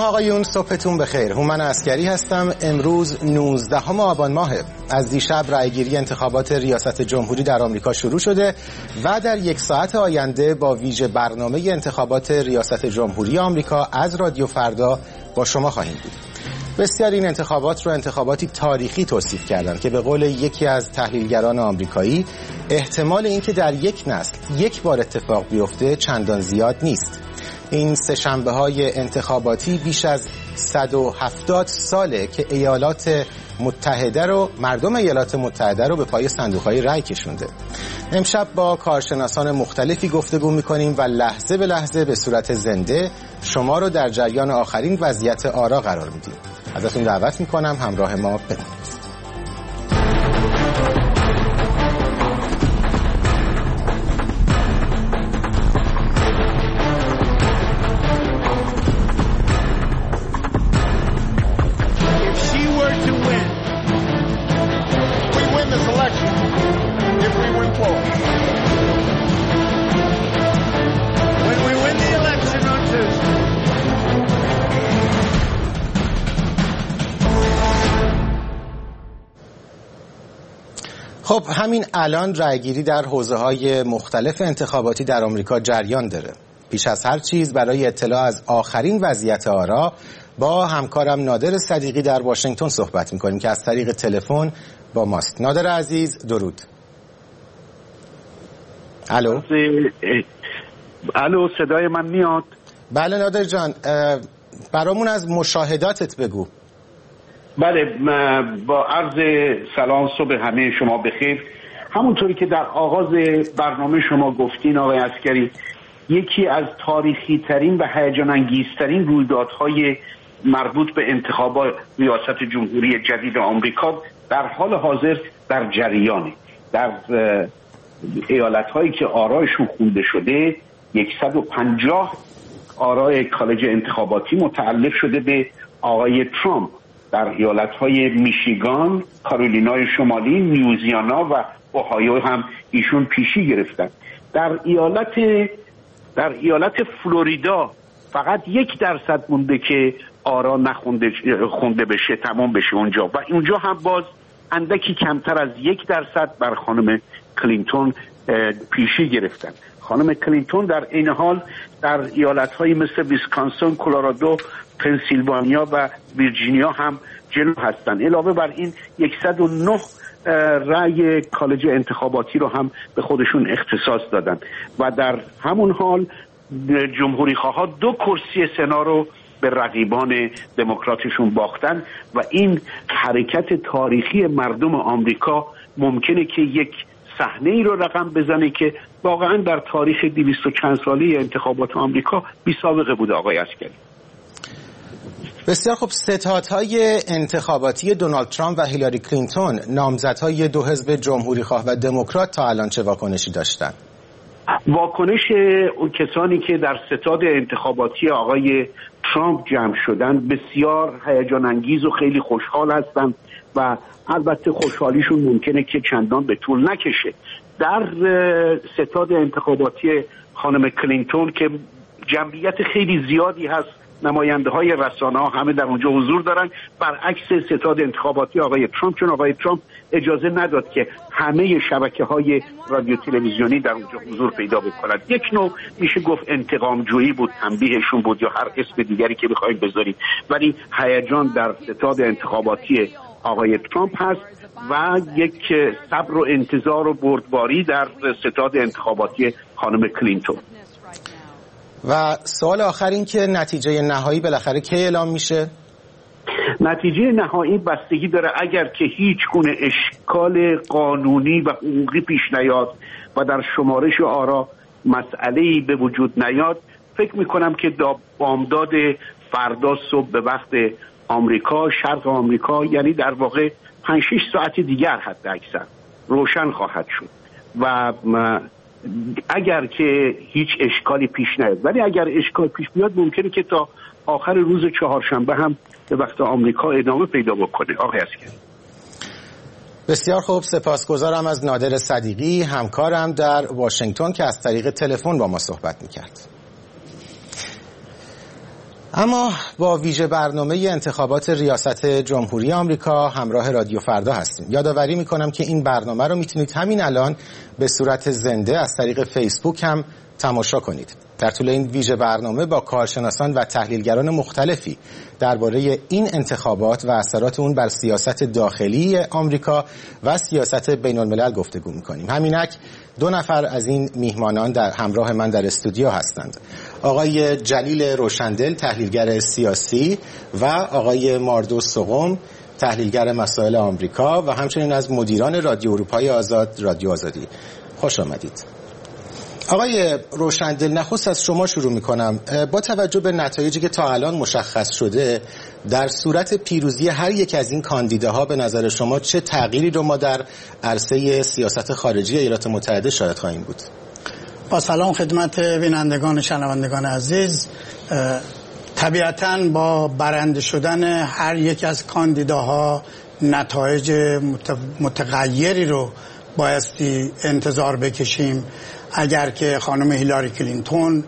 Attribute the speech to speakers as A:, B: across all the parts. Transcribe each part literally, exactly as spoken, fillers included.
A: آقایون، صبحتون بخیر. هومن عسکری هستم. امروز نوزدهم آبان ماهه. از دیشب رأیگیری انتخابات ریاست جمهوری در آمریکا شروع شده و در یک ساعت آینده با ویژه برنامه انتخابات ریاست جمهوری آمریکا از رادیو فردا با شما خواهیم بود. بسیار این انتخابات رو انتخاباتی تاریخی توصیف کردن که به قول یکی از تحلیلگران آمریکایی احتمال اینکه در یک نسل یک بار اتفاق بیفته چندان زیاد نیست. این سه‌شنبه های انتخاباتی بیش از صد و هفتاد ساله که ایالات متحده رو مردم ایالات متحده رو به پای صندوق‌های رای کشونده. امشب با کارشناسان مختلفی گفتگو می‌کنیم و لحظه به لحظه به صورت زنده شما رو در جریان آخرین وضعیت آرا قرار میدیم. ازتون دعوت می‌کنم همراه ما بمونید. خب همین الان رأیگیری در حوزه‌های مختلف انتخاباتی در آمریکا جریان داره. پیش از هر چیز برای اطلاع از آخرین وضعیت آرا با همکارم نادر صدیقی در واشنگتن صحبت می‌کنیم که از طریق تلفن با ماست. نادر عزیز درود. الو.
B: الو صدای من میاد؟
A: بله نادر جان، برامون از مشاهداتت بگو.
B: بله، با عرض سلام، صبح همه شما بخیر. همونطوری که در آغاز برنامه شما گفتین آقای عسکری، یکی از تاریخی ترین و هیجان انگیزترین رویدادهای مربوط به انتخابات ریاست جمهوری جدید آمریکا در حال حاضر در جریانه. در ایالت‌هایی که آرایشون خونده شده صد و پنجاه آرای کالج انتخاباتی متعلق شده به آقای ترامپ. در ایالت‌های میشیگان، کارولینای شمالی، نیوزیانا و اوهایو هم ایشون پیشی گرفتن. در ایالت در ایالت فلوریدا فقط یک درصد مونده که آرا نخونده خونده بشه، تمام بشه اونجا و اونجا هم باز اندکی کمتر از یک درصد بر خانم کلینتون پیشی گرفتن. خانم کلینتون در این حال در ایالت‌های مثل ویسکانسین، کلرادو، پنسیلوانیا و ویرجینیا هم جلو هستند. علاوه بر این صد و نه رأی کالج انتخاباتی رو هم به خودشون اختصاص دادن و در همون حال جمهوری خواها دو کرسی سنا رو به رقیبان دموکراتشون باختن و این حرکت تاریخی مردم آمریکا ممکنه که یک صحنه ای رو رقم بزنه که واقعا در تاریخ دویست و چند ساله انتخابات آمریکا بی سابقه بوده. آقای عسکری،
A: بسیار خوب. ستادهای انتخاباتی دونالد ترامپ و هیلاری کلینتون، نامزدهای دو حزب جمهوری خواه و دموکرات، تا الان چه واکنشی داشتن؟
B: واکنش اون کسانی که در ستاد انتخاباتی آقای ترامپ جمع شدن بسیار هیجان انگیز و خیلی خوشحال هستند و البته خوشحالیشون ممکنه که چندان به طول نکشه. در ستاد انتخاباتی خانم کلینتون که جمعیت خیلی زیادی هست، نماینده های رسانه ها همه در اونجا حضور دارن، برعکس ستاد انتخاباتی آقای ترامپ، چون آقای ترامپ اجازه نداد که همه شبکه های رادیو تلویزیونی در اونجا حضور پیدا بکنند. یک نوع میشه گفت انتقام جویی بود، تنبیهشون بود یا هر اسم دیگری که بخواید بذارید، ولی هیجان در ستاد انتخاباتی آقای ترامپ هست و یک صبر و انتظار و بردباری در ستاد انتخاباتی خانم کلینتون.
A: و سوال آخر این که نتیجه نهایی بالاخره کی اعلام میشه؟
B: نتیجه نهایی بستگی داره. اگر که هیچ گونه اشکال قانونی و حقوقی پیش نیاد و در شمارش آرا مسئله‌ای به وجود نیاد، فکر میکنم که بامداد فردا صبح به وقت آمریکا، شرق آمریکا، یعنی در واقع پنج شش ساعت دیگر حد اکثر روشن خواهد شد و اگر که هیچ اشکالی پیش نیاد. ولی اگر اشکال پیش بیاد ممکنه که تا آخر روز چهارشنبه هم به وقت آمریکا ادامه پیدا بکنه. آقای عسکری،
A: بسیار خوب. سپاسگزارم از نادر صدیقی، همکارم در واشنگتن که از طریق تلفن با ما صحبت میکرد. اما با ویژه برنامه انتخابات ریاست جمهوری آمریکا همراه رادیو فردا هستیم. یادآوری میکنم که این برنامه رو میتونید همین الان به صورت زنده از طریق فیسبوک هم تماشا کنید. در طول این ویژه برنامه با کارشناسان و تحلیلگران مختلفی درباره این انتخابات و اثرات اون بر سیاست داخلی آمریکا و سیاست بین الملل گفتگو میکنیم. همینک دو نفر از این میهمانان در همراه من در استودیو هستند. آقای جلیل روشندل، تحلیلگر سیاسی، و آقای ماردوس سقم، تحلیلگر مسائل آمریکا و همچنین از مدیران رادیو اروپای آزاد، رادیو آزادی. خوش آمدید. آقای روشندل، نخست از شما شروع میکنم. با توجه به نتایجی که تا الان مشخص شده، در صورت پیروزی هر یک از این کاندیداها به نظر شما چه تغییری رو ما در عرصه سیاست خارجی ایالات متحده شاهد خواهیم بود؟
C: با سلام خدمت بینندگان شنوندگان عزیز. طبیعتاً با برنده شدن هر یک از کاندیداها نتایج متغیری رو بایستی انتظار بکشیم. اگر که خانم هیلاری کلینتون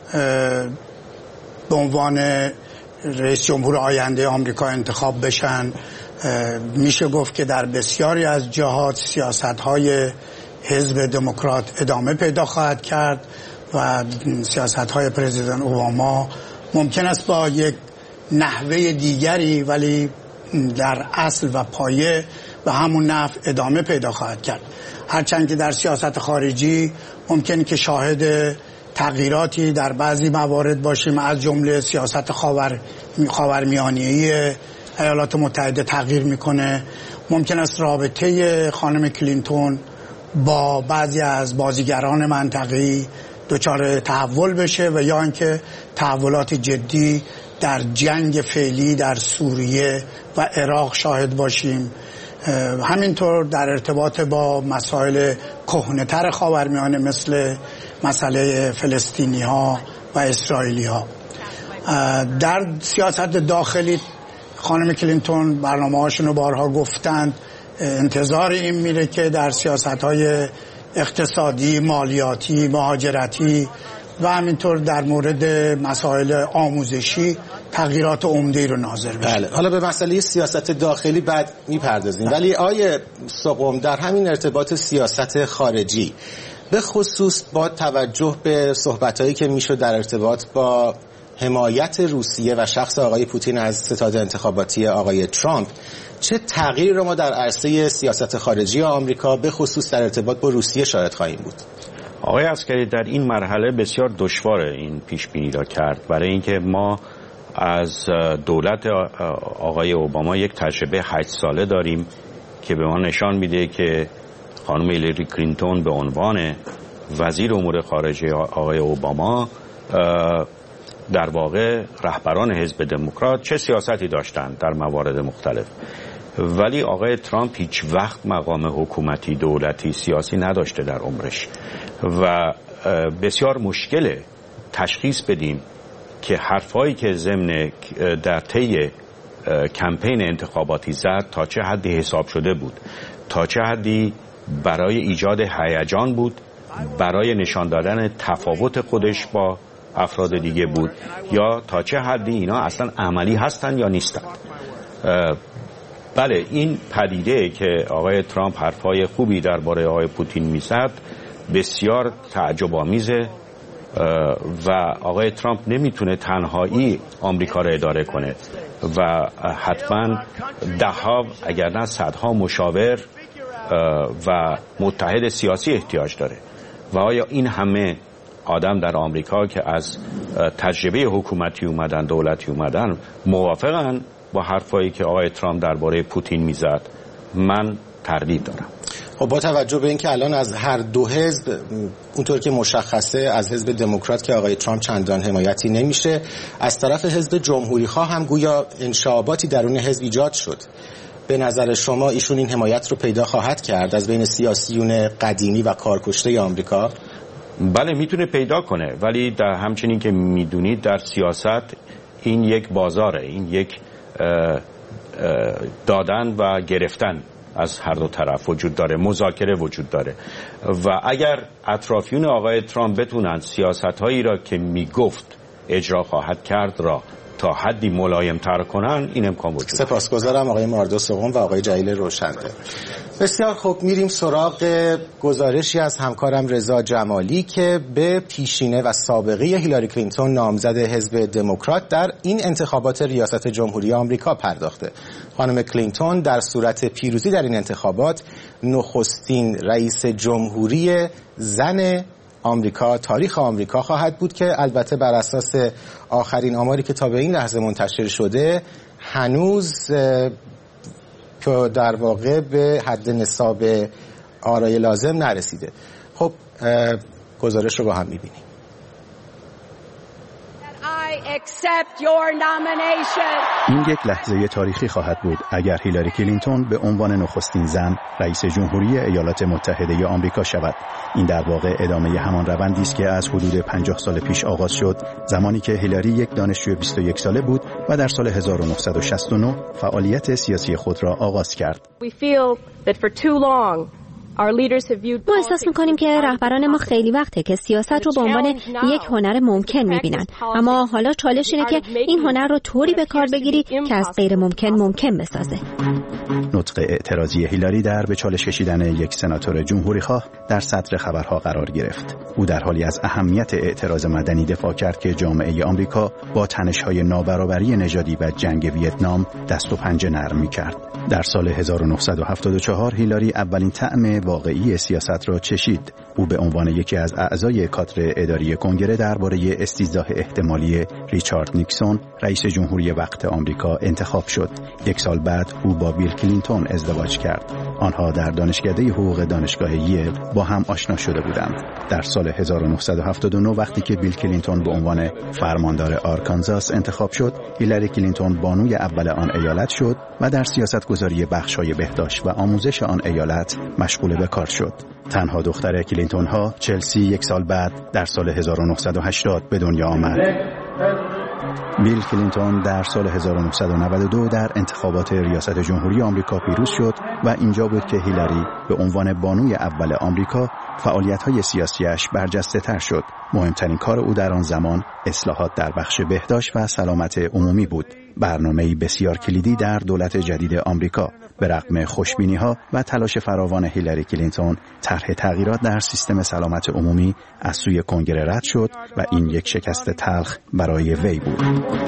C: به عنوان رئیس جمهور آینده آمریکا انتخاب بشن، میشه گفت که در بسیاری از جهات سیاست‌های حزب دموکرات ادامه پیدا خواهد کرد و سیاست‌های پرزیدنت اوباما ممکن است با یک نحوه دیگری ولی در اصل و پایه و همون نحو ادامه پیدا خواهد کرد. هرچند که در سیاست خارجی ممکن که شاهد تغییراتی در بعضی موارد باشیم، از جمله سیاست خاور خاورمیانه‌ای ایالات متحده تغییر میکنه. ممکن است رابطه خانم کلینتون با بعضی از بازیگران منطقه‌ای دچار تحول بشه و یا اینکه تحولات جدی در جنگ فعلی در سوریه و عراق شاهد باشیم. همینطور در ارتباط با مسائل کهنه‌تر خاورمیانه مثل مسئله فلسطینی ها و اسرائیلی ها. در سیاست داخلی خانم کلینتون برنامه هاشون رو بارها گفتند، انتظار این میره که در سیاست های اقتصادی، مالیاتی، مهاجرتی و همینطور در مورد مسائل آموزشی تغییرات عمده‌ای رو ناظر بشه.
A: بله. حالا به مسئله سیاست داخلی بعد میپردازیم، ولی آیه سقم در همین ارتباط سیاست خارجی به خصوص با توجه به صحبتایی که میشد در ارتباط با حمایت روسیه و شخص آقای پوتین از ستاد انتخاباتی آقای ترامپ، چه تغییری رو ما در عرصه سیاست خارجی آمریکا به خصوص در ارتباط با روسیه شاهد خواهیم بود؟
D: آقای عسکری، در این مرحله بسیار دشواره این پیش بینی را کرد، برای اینکه ما از دولت آقای اوباما یک تجربه هشت ساله داریم که به ما نشان میده که خانم هیلاری کلینتون به عنوان وزیر امور خارجه آقای اوباما در واقع رهبران حزب دموکرات چه سیاستی داشتند در موارد مختلف، ولی آقای ترامپ هیچ وقت مقام حکومتی، دولتی، سیاسی نداشته در عمرش و بسیار مشکله تشخیص بدیم که حرفایی که ضمن در طی کمپین انتخاباتی زد تا چه حدی حساب شده بود، تا چه حدی برای ایجاد هیجان بود، برای نشان دادن تفاوت خودش با افراد دیگه بود، یا تا چه حدی اینا اصلا عملی هستن یا نیستن. بله، این پدیده که آقای ترامپ حرفای خوبی درباره آقای پوتین میزد بسیار تعجب آمیزه و آقای ترامپ نمیتونه تنهایی آمریکا را اداره کنه و حتما دهها اگر نه صدها مشاور و متحد سیاسی احتیاج داره و آیا این همه آدم در آمریکا که از تجربه حکومتی اومدن، دولتی اومدن، موافقن با حرفایی که آقای ترامپ درباره پوتین میزد؟ من تردید دارم.
A: خب با توجه به اینکه الان از هر دو حزب اونطور که مشخصه، از حزب دموکرات که آقای ترامپ چندان حمایتی نمیشه، از طرف حزب جمهوری خواه هم گویا انشعاباتی درون حزب ایجاد شد، به نظر شما ایشون این حمایت رو پیدا خواهد کرد از بین سیاسیون قدیمی و کارکشته آمریکا؟
D: بله میتونه پیدا کنه، ولی در همچنین که میدونید در سیاست این یک بازاره، این یک اه اه دادن و گرفتن از هر دو طرف وجود داره، مذاکره وجود داره و اگر اطرافیون آقای ترامپ بتونن سیاست‌هایی را که میگفت اجرا خواهد کرد را تا حدی ملایم تر کنن این امکان وجود داره.
A: سپاسگزارم آقای ماردوس قم و آقای جلیل روشندل. بسیار خوب، میریم سراغ گزارشی از همکارم رضا جمالی که به پیشینه و سابقه هیلاری کلینتون نامزد حزب دموکرات در این انتخابات ریاست جمهوری آمریکا پرداخته. خانم کلینتون در صورت پیروزی در این انتخابات نخستین رئیس جمهوری زن آمریکا، تاریخ آمریکا خواهد بود که البته بر اساس آخرین آماری که تا به این لحظه منتشر شده هنوز که در واقع به حد نصاب آرای لازم نرسیده. خب گزارش رو با هم می‌بینیم.
E: این یک لحظه تاریخی خواهد بود اگر هیلاری کلینتون به عنوان نخستین زن رئیس جمهوری ایالات متحده آمریکا شود. این در واقع ادامه همان روندی است که از حدود پنجاه سال پیش آغاز شد، زمانی که هیلاری یک دانشجوی بیست و یک ساله بود و در سال هزار و نهصد و شصت و نه فعالیت سیاسی خود را آغاز کرد.
F: ما احساس می‌کنیم که رهبران ما خیلی وقته که سیاست رو به عنوان یک هنر ممکن می‌بینن، اما حالا چالش اینه که این هنر رو طوری به کار بگیری که از غیر ممکن ممکن بسازه.
E: نطق اعتراضی هیلاری در به چالش کشیدن یک سناتور جمهوری‌خواه در صدر خبرها قرار گرفت. او در حالی از اهمیت اعتراض مدنی دفاع کرد که جامعه آمریکا با تنش‌های نابرابری نژادی و جنگ ویتنام دست و پنجه نرم می‌کرد. در سال هزار و نهصد و هفتاد و چهار هیلاری اولین طعم واقعی سیاست را چشید. او به عنوان یکی از اعضای کادر اداری کنگره درباره استیضاح احتمالی ریچارد نیکسون رئیس جمهوری وقت آمریکا انتخاب شد. یک سال بعد او با بیل کلینتون ازدواج کرد. آنها در دانشکده حقوق دانشگاه ییل با هم آشنا شده بودند. در سال هزار و نهصد و هفتاد و نه وقتی که بیل کلینتون به عنوان فرماندار آرکانزاس انتخاب شد، هیلاری کلینتون بانوی اول آن ایالت شد و در سیاستگذاری بخش‌های بهداشت و آموزش آن ایالت مشغول به کار شد. تنها دختر کلینتون ها، چلسی، یک سال بعد در سال هزار و نهصد و هشتاد به دنیا آمد. بیل کلینتون در سال هزار و نهصد و نود و دو در انتخابات ریاست جمهوری آمریکا پیروز شد و اینجا بود که هیلاری به عنوان بانوی اول آمریکا فعالیت‌های سیاسیش برجسته تر شد. مهمترین کار او در آن زمان اصلاحات در بخش بهداشت و سلامت عمومی بود. برنامه‌ای بسیار کلیدی در دولت جدید آمریکا. به رغم خوشبینی‌ها و تلاش فراوان هیلاری کلینتون، طرح تغییرات در سیستم سلامت عمومی از سوی کنگره رد شد و این یک شکست تلخ برای وی بود.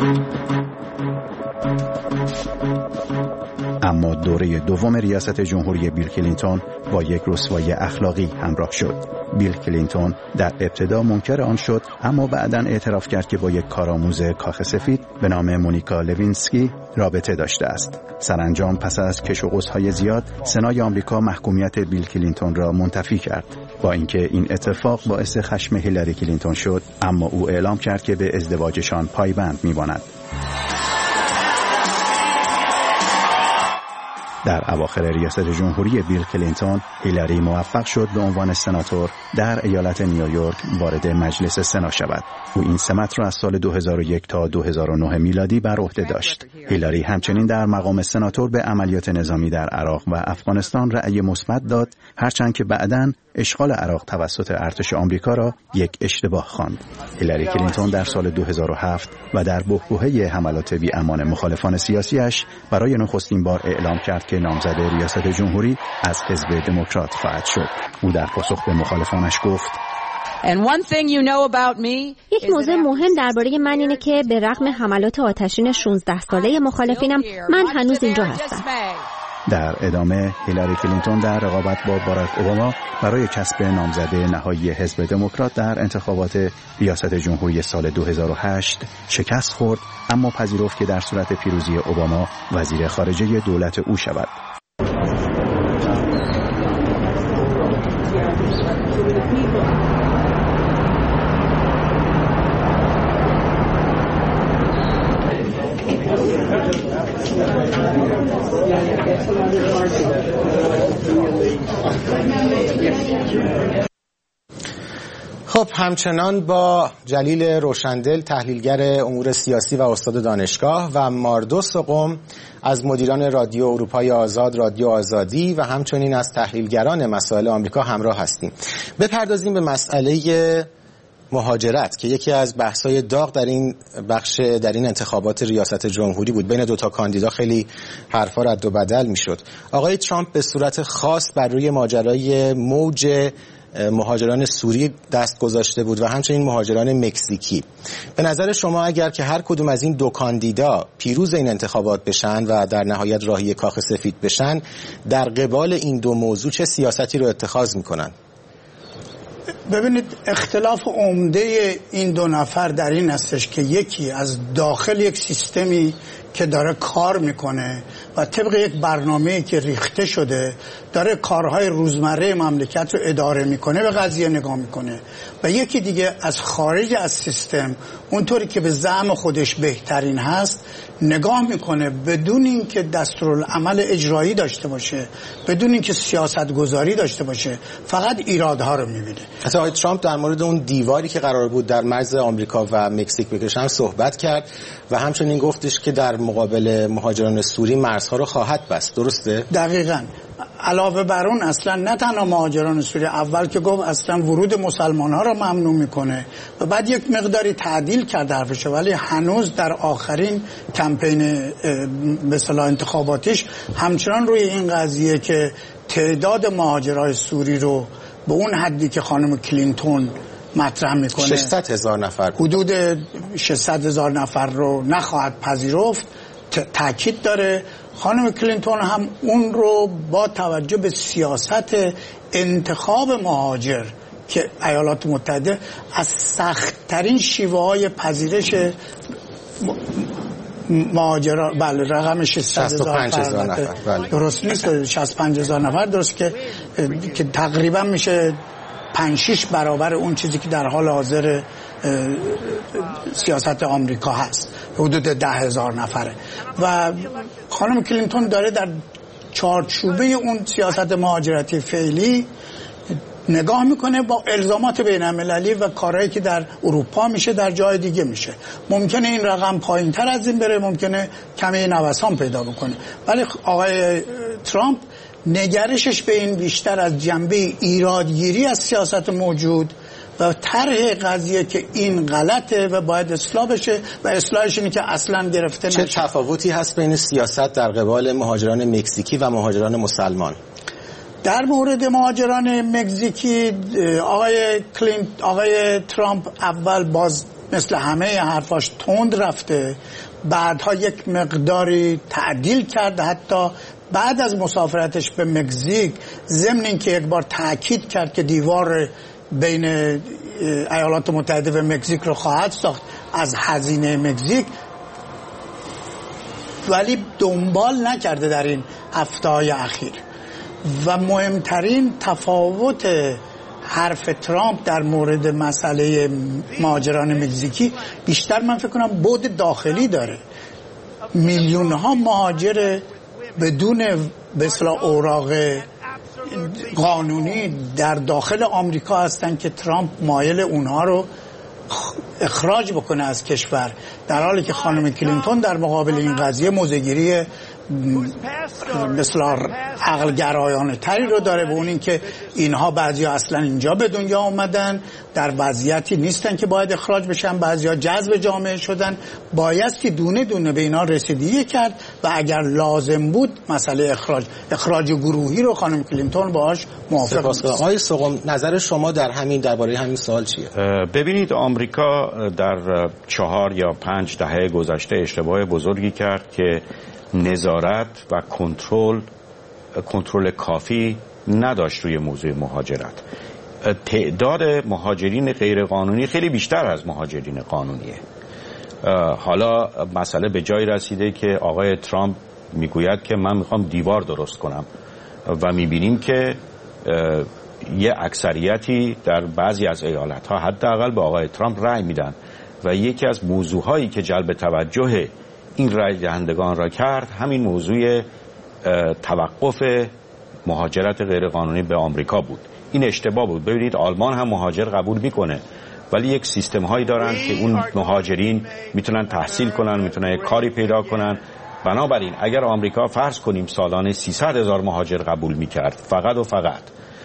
E: اما دوره دوم ریاست جمهوری بیل کلینتون با یک رسوایی اخلاقی همراه شد. بیل کلینتون در ابتدا منکر آن شد، اما بعداً اعتراف کرد که با یک کارآموز کاخ سفید به نام مونیکا لوینسکی رابطه داشته است. سرانجام پس از کش و قوس‌های زیاد، سنای آمریکا محکومیت بیل کلینتون را منتفی کرد. با اینکه این اتفاق باعث خشم هیلاری کلینتون شد، اما او اعلام کرد که به ازدواجشان پایبند می‌ماند. در اواخر ریاست جمهوری بیل کلینتون، هیلاری موفق شد به عنوان سناتور در ایالت نیویورک وارد مجلس سنا شود. او این سمت را از سال دو هزار و یک تا دو هزار و نه میلادی بر عهده داشت. هیلاری همچنین در مقام سناتور به عملیات نظامی در عراق و افغانستان رأی مثبت داد، هرچند که بعداً اشغال عراق توسط ارتش آمریکا را یک اشتباه خواند. هیلاری کلینتون در سال دو هزار و هفت و در بحبوحه حملات بی‌امان مخالفان سیاسیش برای نخستین بار اعلام کرد که نامزد ریاست جمهوری از حزب دموکرات خواهد شد. او در پاسخ به مخالفانش گفت:
F: یک موضوع مهم درباره من اینه که به رغم حملات آتشین شانزده ساله مخالفینم، من هنوز اینجا هستم.
E: در ادامه هیلاری کلینتون در رقابت با باراک اوباما برای کسب نامزده نهایی حزب دموکرات در انتخابات ریاست جمهوری سال دو هزار و هشت شکست خورد، اما پذیرفت که در صورت پیروزی اوباما وزیر خارجه دولت او شود.
A: خب همچنان با جلیل روشندل، تحلیلگر امور سیاسی و استاد دانشگاه، و ماردوس قم از مدیران رادیو اروپای آزاد، رادیو آزادی و همچنین از تحلیلگران مسائل آمریکا همراه هستیم. بپردازیم به مسئله مهاجرت که یکی از بحث‌های داغ در این بخش در این انتخابات ریاست جمهوری بود، بین دو تا کاندیدا خیلی حرفا رد و بدل میشد. آقای ترامپ به صورت خاص بر روی ماجرای موج مهاجران سوری دست گذاشته بود و همچنین مهاجران مکزیکی. به نظر شما اگر که هر کدوم از این دو کاندیدا پیروز این انتخابات بشن و در نهایت راهی کاخ سفید بشن، در قبال این دو موضوع چه سیاستی رو اتخاذ میکنن؟
C: ببینید، اختلاف عمده این دو نفر در این هستش که یکی از داخل یک سیستمی که داره کار میکنه و طبق یک برنامه‌ای که ریخته شده داره کارهای روزمره مملکت رو اداره میکنه به قضیه نگاه میکنه، و یکی دیگه از خارج از سیستم اونطوری که به زعم خودش بهترین هست نگاه میکنه، بدون اینکه دستورالعمل اجرایی داشته باشه، بدون اینکه سیاست گذاری داشته باشه، فقط ایرادها رو میبینه.
A: حتی آقای ترامپ در مورد اون دیواری که قرار بود در مرز آمریکا و مکزیک بکشن صحبت کرد و همچنین گفتش که در مقابل مهاجران سوری مرزها رو خواهد بست. درسته؟
C: دقیقاً. علاوه بر اون اصلا نه تنها مهاجران سوری، اول که گفت اصلا ورود مسلمان ها رو ممنوع میکنه و بعد یک مقداری تعدیل کرد حرفشو، ولی هنوز در آخرین کمپین به اصطلاح انتخاباتیش همچنان روی این قضیه که تعداد مهاجرای سوری رو به اون حدی که خانم کلینتون مطرح میکنه
A: ششصد هزار نفر
C: حدود ششصد هزار نفر رو نخواهد پذیرفت تاکید داره. خانم کلینتون هم اون رو با توجه به سیاست انتخاب مهاجر که ایالات متحده از سخت‌ترین شیوه‌های پذیرش مهاجرا، بله رقم شصت هزار نفر بله. درست نیست، شصت و پنج هزار نفر درست که که تقریبا میشه پنج شش برابر اون چیزی که در حال حاضر سیاست آمریکا هست، حدود ده هزار نفره. و خانم کلینتون داره در چارچوبه اون سیاست مهاجرتی فعلی نگاه میکنه با الزامات بین المللی و کارهایی که در اروپا میشه در جای دیگه میشه. ممکنه این رقم پایین تر از این بره، ممکنه کمی نوسان پیدا بکنه، ولی آقای ترامپ نگرشش به این بیشتر از جنبه ایرادگیری از سیاست موجود و طرح قضیه که این غلطه و باید اصلاح بشه و اصلاحش اینه که اصلا گرفته نشه.
A: چه تفاوتی هست بین سیاست در قبال مهاجران مکزیکی و مهاجران مسلمان؟
C: در مورد مهاجران مکزیکی آقای کلینت آقای ترامپ اول باز مثل همه حرفاش تند رفته، بعدها یک مقداری تعدیل کرد، حتی بعد از مسافرتش به مکزیک ضمن اینکه یک بار تاکید کرد که دیوار بین ایالات متحده و مکزیک رو خواهد ساخت از هزینه مکزیک، ولی دنبال نکرده در این هفته‌های اخیر. و مهمترین تفاوت حرف ترامپ در مورد مسئله مهاجران مکزیکی بیشتر من فکر کنم بعد داخلی داره. میلیون ها مهاجر بدون به اصطلاح اوراق قانونی در داخل آمریکا هستن که ترامپ مایل اونها رو اخراج بکنه از کشور، در حالی که خانم کلینتون در مقابل این قضیه موضع‌گیری مثلا عقل گرایانه تری رو داره، به اون این که اینها بعضیا اصلا اینجا به دنیا اومدن در وضعیتی نیستن که باید اخراج بشن، بعضیا جذب جامعه شدن، بایستی دونه دونه به اینا رسیدگی کرد و اگر لازم بود مسئله اخراج اخراج گروهی رو خانم کلینتون باهاش موافق است.
A: آقای سقم، نظر شما در همین درباره همین سوال چیه؟
D: ببینید، آمریکا در چهار یا پنج دهه گذشته اشتباه بزرگی کرد که نظارت و کنترل کنترل کافی نداشت روی موضوع مهاجرت. تعداد مهاجرین غیرقانونی خیلی بیشتر از مهاجرین قانونیه. حالا مسئله به جای رسیده که آقای ترامپ میگوید که من میخوام دیوار درست کنم و میبینیم که یه اکثریتی در بعضی از ایالت‌ها حداقل به آقای ترامپ رأی میدن و یکی از موضوعهایی که جلب توجه این رأی دهندگان را کرد همین موضوع توقف مهاجرت غیرقانونی به آمریکا بود. این اشتباه بود. ببینید، آلمان هم مهاجر قبول میکنه، ولی یک سیستم هایی دارن که اون مهاجرین میتونن تحصیل کنن، میتونن یک کاری پیدا کنن. بنابراین اگر آمریکا فرض کنیم سالانه سیصد هزار مهاجر قبول میکرد فقط و فقط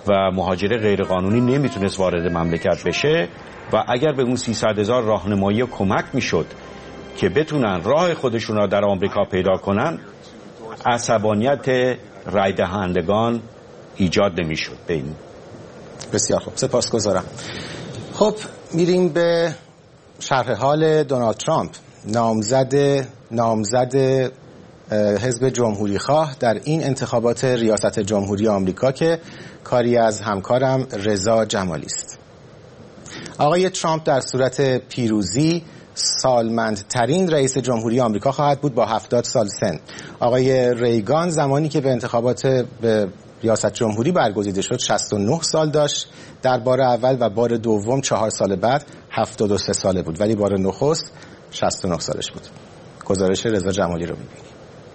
D: و مهاجر غیرقانونی نمیتونست وارد مملکت بشه و اگر به اون سیصد هزار راهنمایی و کمک میشد که بتونن راه خودشون را در آمریکا پیدا کنن، عصبانیت رای دهندگان ایجاد نمیشد. به این
A: بسیار خوب، سپاسگزارم. خب میریم به شرح حال دونالد ترامپ، نامزد نامزد حزب جمهوری خواه در این انتخابات ریاست جمهوری آمریکا که کاری از همکارم رضا جمالی است. آقای ترامپ در صورت پیروزی سالمندترین رئیس جمهوری آمریکا خواهد بود با هفتاد سال سن. آقای ریگان زمانی که به انتخابات به ریاست جمهوری برگزیده شد شصت و نه سال داشت. در بار اول و بار دوم چهار سال بعد هفتاد و سه ساله بود، ولی بار نخست شصت و نه سالش بود. گزارش رضا جمالی رو می‌بینید.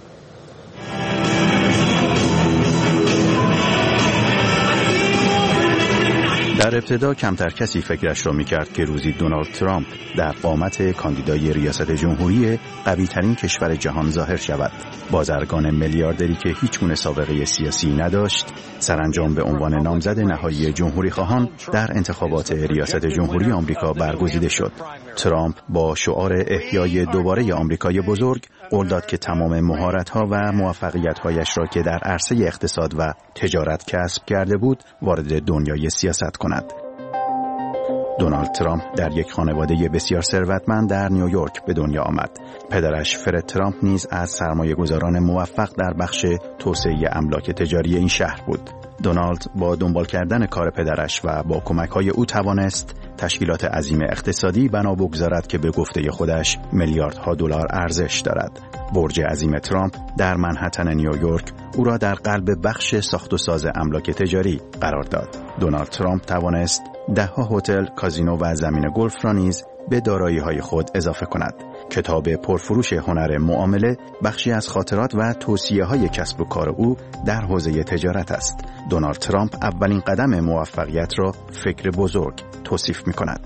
E: در ابتدا کمتر کسی فکرش را می‌کرد که روزی دونالد ترامپ در قامت کاندیدای ریاست جمهوری قوی‌ترین کشور جهان ظاهر شود. بازرگان میلیاردری که هیچگونه سابقه سیاسی نداشت، سرانجام به عنوان نامزد نهایی جمهوری‌خواهان در انتخابات ریاست جمهوری آمریکا برگزیده شد. ترامپ با شعار احیای دوباره آمریکای بزرگ قول داد که تمام مهارت‌ها و موفقیت‌هایش را که در عرصه اقتصاد و تجارت کسب کرده بود وارد دنیای سیاست کند. دونالد ترامپ در یک خانواده بسیار ثروتمند در نیویورک به دنیا آمد. پدرش فرد ترامپ نیز از سرمایه‌گذاران موفق در بخش توسعه املاک تجاری این شهر بود. دونالد با دنبال کردن کار پدرش و با کمک‌های او توانست تشکیلات عظیم اقتصادی بنا بگذارد که به گفته خودش میلیاردها دلار ارزش دارد. برج عظیم ترامپ در منهتن نیویورک او را در قلب بخش ساخت و ساز املاک تجاری قرار داد. دونالد ترامپ توانست ده‌ها هتل، کازینو و زمین گلف را نیز به دارایی‌های خود اضافه کند. کتاب پرفروش هنر معامله بخشی از خاطرات و توصیه‌های کسب و کار او در حوزه تجارت است. دونالد ترامپ اولین قدم موفقیت را فکر بزرگ توصیف می‌کند.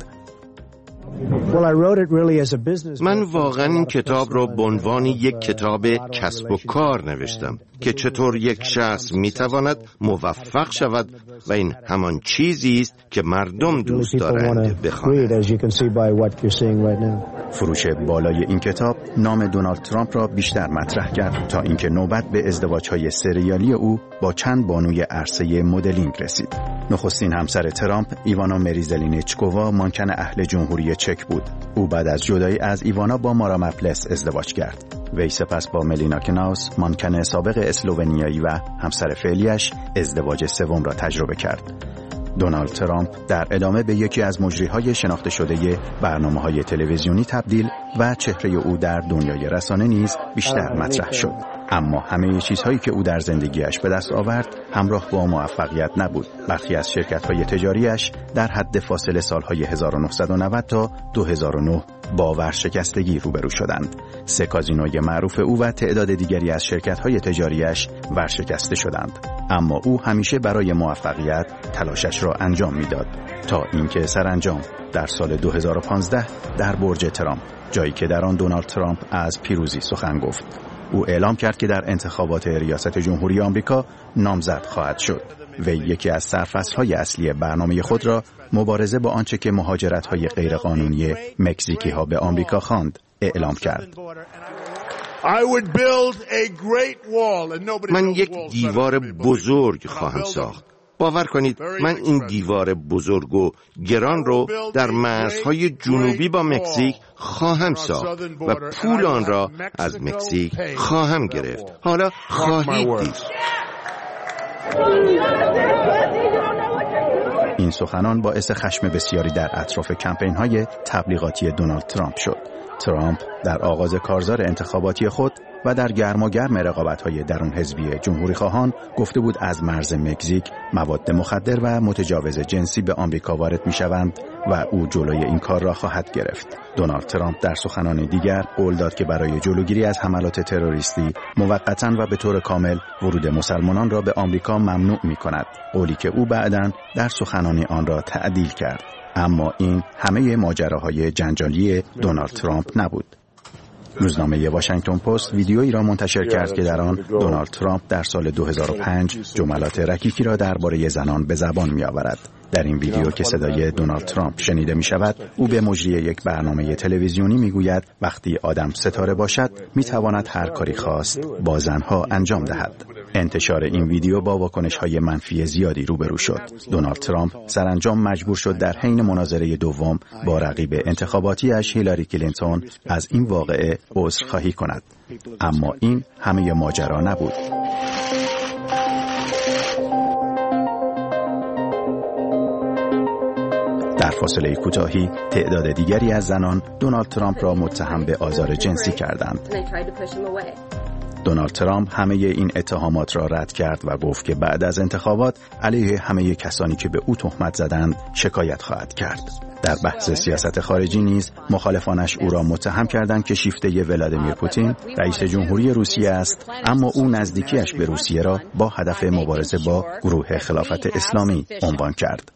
G: من واقعا این کتاب را به عنوان یک کتاب کسب و کار نوشتم که چطور یک شخص میتواند موفق شود و این همان چیزی است که مردم دوست دارند بخوانند.
E: فروش بالای این کتاب نام دونالد ترامپ را بیشتر مطرح کرد تا اینکه نوبت به ازدواج‌های سریالی او با چند بانوی عرصه مدلینگ رسید. نخستین همسر ترامپ، ایوانا مریزلینچکووا، مانکن اهل جمهوری چک بود. او بعد از جدایی از ایوانا با مارا مپلس ازدواج کرد. وی سپس با ملینا کناوس، مانکن سابق اسلوونیایی و همسر فعلیش، ازدواج سوم را تجربه کرد. دونالد ترامپ در ادامه به یکی از مجریهای شناخته شده برنامه‌های تلویزیونی تبدیل و چهره او در دنیای رسانه نیز بیشتر مطرح شد. اما همه چیزهایی که او در زندگیش به دست آورد همراه با موفقیت نبود. برخی از شرکت‌های تجاریش در حد فاصله سال‌های هزار و نهصد و نود تا دو هزار و نه با ورشکستگی روبرو شدند. سه کازینوی معروف او و تعداد دیگری از شرکت‌های تجاریش ورشکسته شدند. اما او همیشه برای موفقیت تلاشش را انجام میداد تا اینکه سرانجام در سال دو هزار و پانزده در برج ترامپ، جایی که در آن دونالد ترامپ از پیروزی سخن گفت، او اعلام کرد که در انتخابات ریاست جمهوری آمریکا نامزد خواهد شد. وی یکی از سرفصل‌های اصلی برنامه خود را مبارزه با آنچه که مهاجرت‌های غیرقانونی مکزیکی‌ها به آمریکا خواند اعلام کرد.
G: من یک دیوار بزرگ خواهم ساخت. باور کنید من این دیوار بزرگ و گران رو در مرزهای جنوبی با مکزیک خواهم ساخت و پول آن را از مکزیک خواهم گرفت. حالا خواهید دید.
E: این سخنان باعث خشم بسیاری در اطراف کمپین‌های تبلیغاتی دونالد ترامپ شد. ترامپ در آغاز کارزار انتخاباتی خود و در گرم و گرم رقابت‌های درون حزبی جمهوری‌خواهان گفته بود از مرز مکزیک مواد مخدر و متجاوز جنسی به آمریکا وارد می‌شوند و او جلوی این کار را خواهد گرفت. دونالد ترامپ در سخنان دیگر قول داد که برای جلوگیری از حملات تروریستی موقتاً و به طور کامل ورود مسلمانان را به آمریکا ممنوع می‌کند، قولی که او بعداً در سخنانی آن را تعدیل کرد. اما این همه ماجراهای جنجالی دونالد ترامپ نبود. روزنامه واشنگتن پست ویدیویی را منتشر کرد که در آن دونالد ترامپ در سال دو هزار و پنج جملات رکیکی را درباره زنان به زبان می‌آورد. در این ویدیو که صدای دونالد ترامپ شنیده می شود، او به مجری یک برنامه تلویزیونی می گوید وقتی آدم ستاره باشد می تواند هر کاری خواست با زنها انجام دهد. انتشار این ویدیو با واکنش‌های منفی زیادی روبرو شد. دونالد ترامپ سرانجام مجبور شد در حین مناظره دوم با رقیب انتخاباتیش هیلاری کلینتون از این واقعه عذرخواهی کند. اما این همه ماجرا نبود. در فاصله کوتاهی تعداد دیگری از زنان دونالد ترامپ را متهم به آزار جنسی کردند. دونالد ترامپ همه این اتهامات را رد کرد و گفت که بعد از انتخابات علیه همه کسانی که به او تهمت زدند شکایت خواهد کرد. در بحث سیاست خارجی نیز مخالفانش او را متهم کردند که شیفته ولادیمیر پوتین رئیس جمهوری روسیه است، اما او نزدیکیش به روسیه را با هدف مبارزه با گروه خلافت اسلامی عنوان کرد.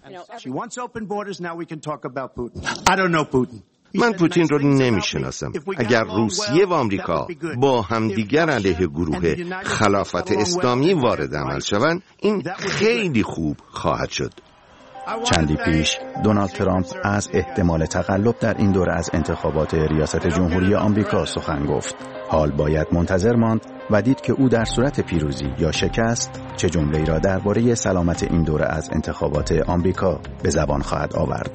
G: من پوتین رو نمیشناسم. اگر روسیه و آمریکا با همدیگر علیه گروه خلافت اسلامی وارد عمل شوند، این خیلی خوب خواهد شد.
E: چندی پیش دونالد ترامپ از احتمال تقلب در این دوره از انتخابات ریاست جمهوری آمریکا سخن گفت. حال باید منتظر ماند و دید که او در صورت پیروزی یا شکست چه جمله‌ای را درباره سلامت این دوره از انتخابات آمریکا به زبان خواهد آورد.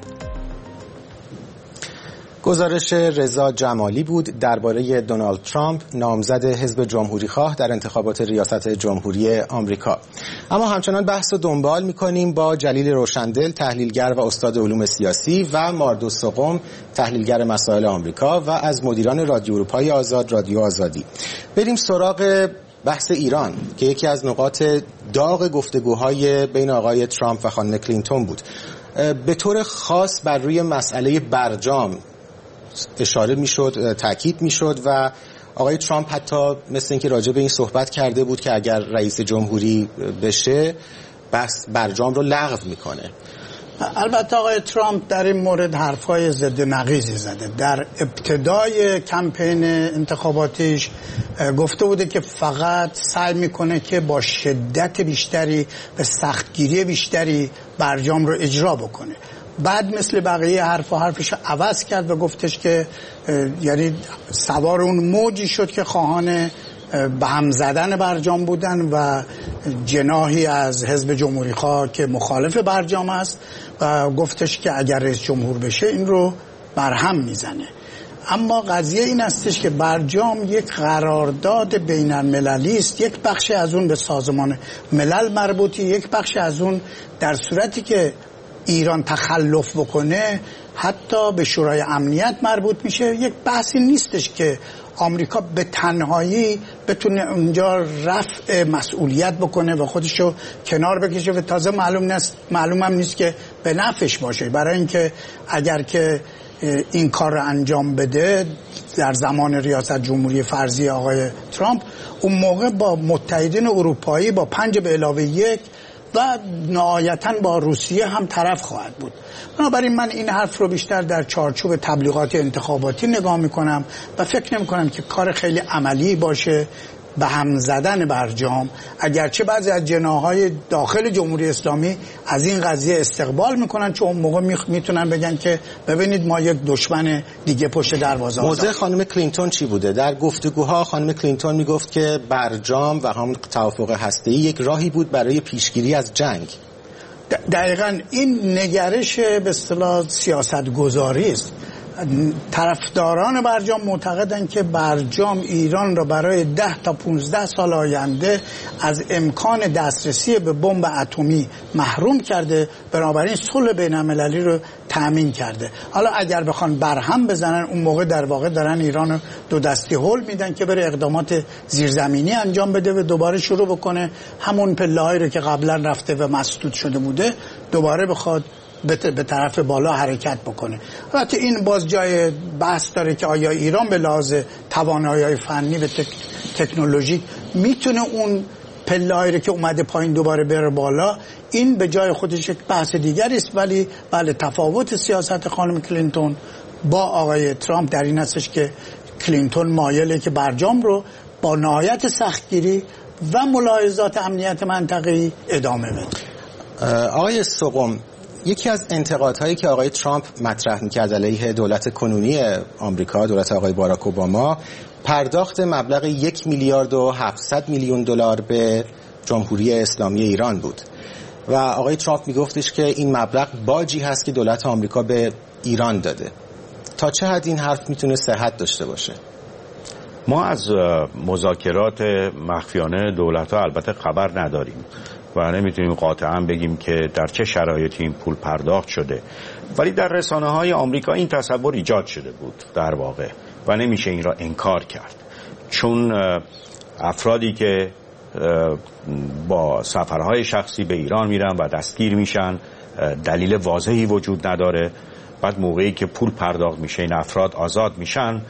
A: گزارش رضا جمالی بود درباره دونالد ترامپ نامزد حزب جمهوریخواه در انتخابات ریاست جمهوری آمریکا. اما همچنان بحث رو دنبال می‌کنیم با جلیل روشندل، تحلیلگر و استاد علوم سیاسی، و ماردوس سقم، تحلیلگر مسائل آمریکا و از مدیران رادیو اروپای آزاد، رادیو آزادی. بریم سراغ بحث ایران که یکی از نقاط داغ گفتگوهای بین آقای ترامپ و خانم کلینتون بود. به طور خاص بر روی مسئله برجام اشاره میشد، تاکید میشد و آقای ترامپ حتی مثل اینکه راجع به این صحبت کرده بود که اگر رئیس جمهوری بشه بس برجام رو لغو میکنه.
C: البته آقای ترامپ در این مورد حرفای ضد نقیضی زده. در ابتدای کمپین انتخاباتیش گفته بوده که فقط سعی میکنه که با شدت بیشتری و سختگیری بیشتری برجام رو اجرا بکنه. بعد مثل بقیه حرف و حرفش عوض کرد و گفتش که یعنی سوار اون موجی شد که خواهان به هم زدن برجام بودن و جناحی از حزب جمهوریخواه که مخالف برجام است و گفتش که اگر رئیس جمهور بشه این رو برهم میزنه. اما قضیه این استش که برجام یک قرارداد بین المللی است، یک بخش از اون به سازمان ملل مربوطی، یک بخش از اون در صورتی که ایران تخلف بکنه حتی به شورای امنیت مربوط میشه. یک بحثی نیستش که آمریکا به تنهایی بتونه اونجا رفع مسئولیت بکنه و خودشو کنار بکشه و تازه معلوم نیست معلوم هم نیست که به نفعش باشه، برای اینکه اگر که این کار رو انجام بده در زمان ریاست جمهوری فرضی آقای ترامپ، اون موقع با متحدین اروپایی با پنج به علاوه یک و نهایتاً با روسیه هم طرف خواهد بود. بنابراین من این حرف رو بیشتر در چارچوب تبلیغات انتخاباتی نگاه میکنم و فکر نمی کنم که کار خیلی عملی باشه به هم زدن برجام، اگرچه بعضی از جناح‌های داخل جمهوری اسلامی از این قضیه استقبال میکنن، چون اون موقع میتونن بگن که ببینید ما یک دشمن دیگه پشت دروازه.
A: موضع خانم کلینتون چی بوده؟ در گفتگوها خانم کلینتون میگفت که برجام و هم توافق هسته‌ای یک راهی بود برای پیشگیری از جنگ.
C: دقیقاً این نگرش به اصطلاح سیاست‌گذاری است. طرفداران برجام معتقدند که برجام ایران را برای ده تا پونزده سال آینده از امکان دسترسی به بمب اتمی محروم کرده، بنابراین صلح بین‌المللی رو تامین کرده. حالا اگر بخوان برهم بزنن اون موقع در واقع دارن ایران رو دو دستی هول میدن که بره اقدامات زیرزمینی انجام بده و دوباره شروع بکنه همون پله‌هایی رو که قبلا رفته و مسدود شده بوده دوباره بخواد به طرف بالا حرکت بکنه. البته این باز جای بحث داره که آیا ایران به لحاظ توانایی‌های فنی و تک... تکنولوژیک میتونه اون پله‌ای رو که اومده پایین دوباره بره بالا. این به جای خودش یک بحث دیگری است، ولی بله تفاوت سیاست خانم کلینتون با آقای ترامپ در این هستش که کلینتون مایله که برجام رو با نهایت سختگیری و ملاحظات امنیت منطقه‌ای ادامه بده.
A: آقای سقم، یکی از انتقادهایی که آقای ترامپ مطرح می‌کرد علیه دولت کنونی آمریکا، دولت آقای باراک اوباما، پرداخت مبلغ یک میلیارد و هفتصد میلیون دلار به جمهوری اسلامی ایران بود و آقای ترامپ میگفتش که این مبلغ باجی هست که دولت آمریکا به ایران داده. تا چه حد این حرف میتونه صحت داشته باشه؟
D: ما از مذاکرات مخفیانه دولت‌ها البته خبر نداریم و نمیتونیم قاطعاً بگیم که در چه شرایطی این پول پرداخت شده، ولی در رسانه‌های آمریکا این تصور ایجاد شده بود در واقع و نمیشه این را انکار کرد، چون افرادی که با سفرهای شخصی به ایران میرن و دستگیر میشن دلیل واضحی وجود نداره. بعد موقعی که پول پرداخت میشه این افراد آزاد میشن،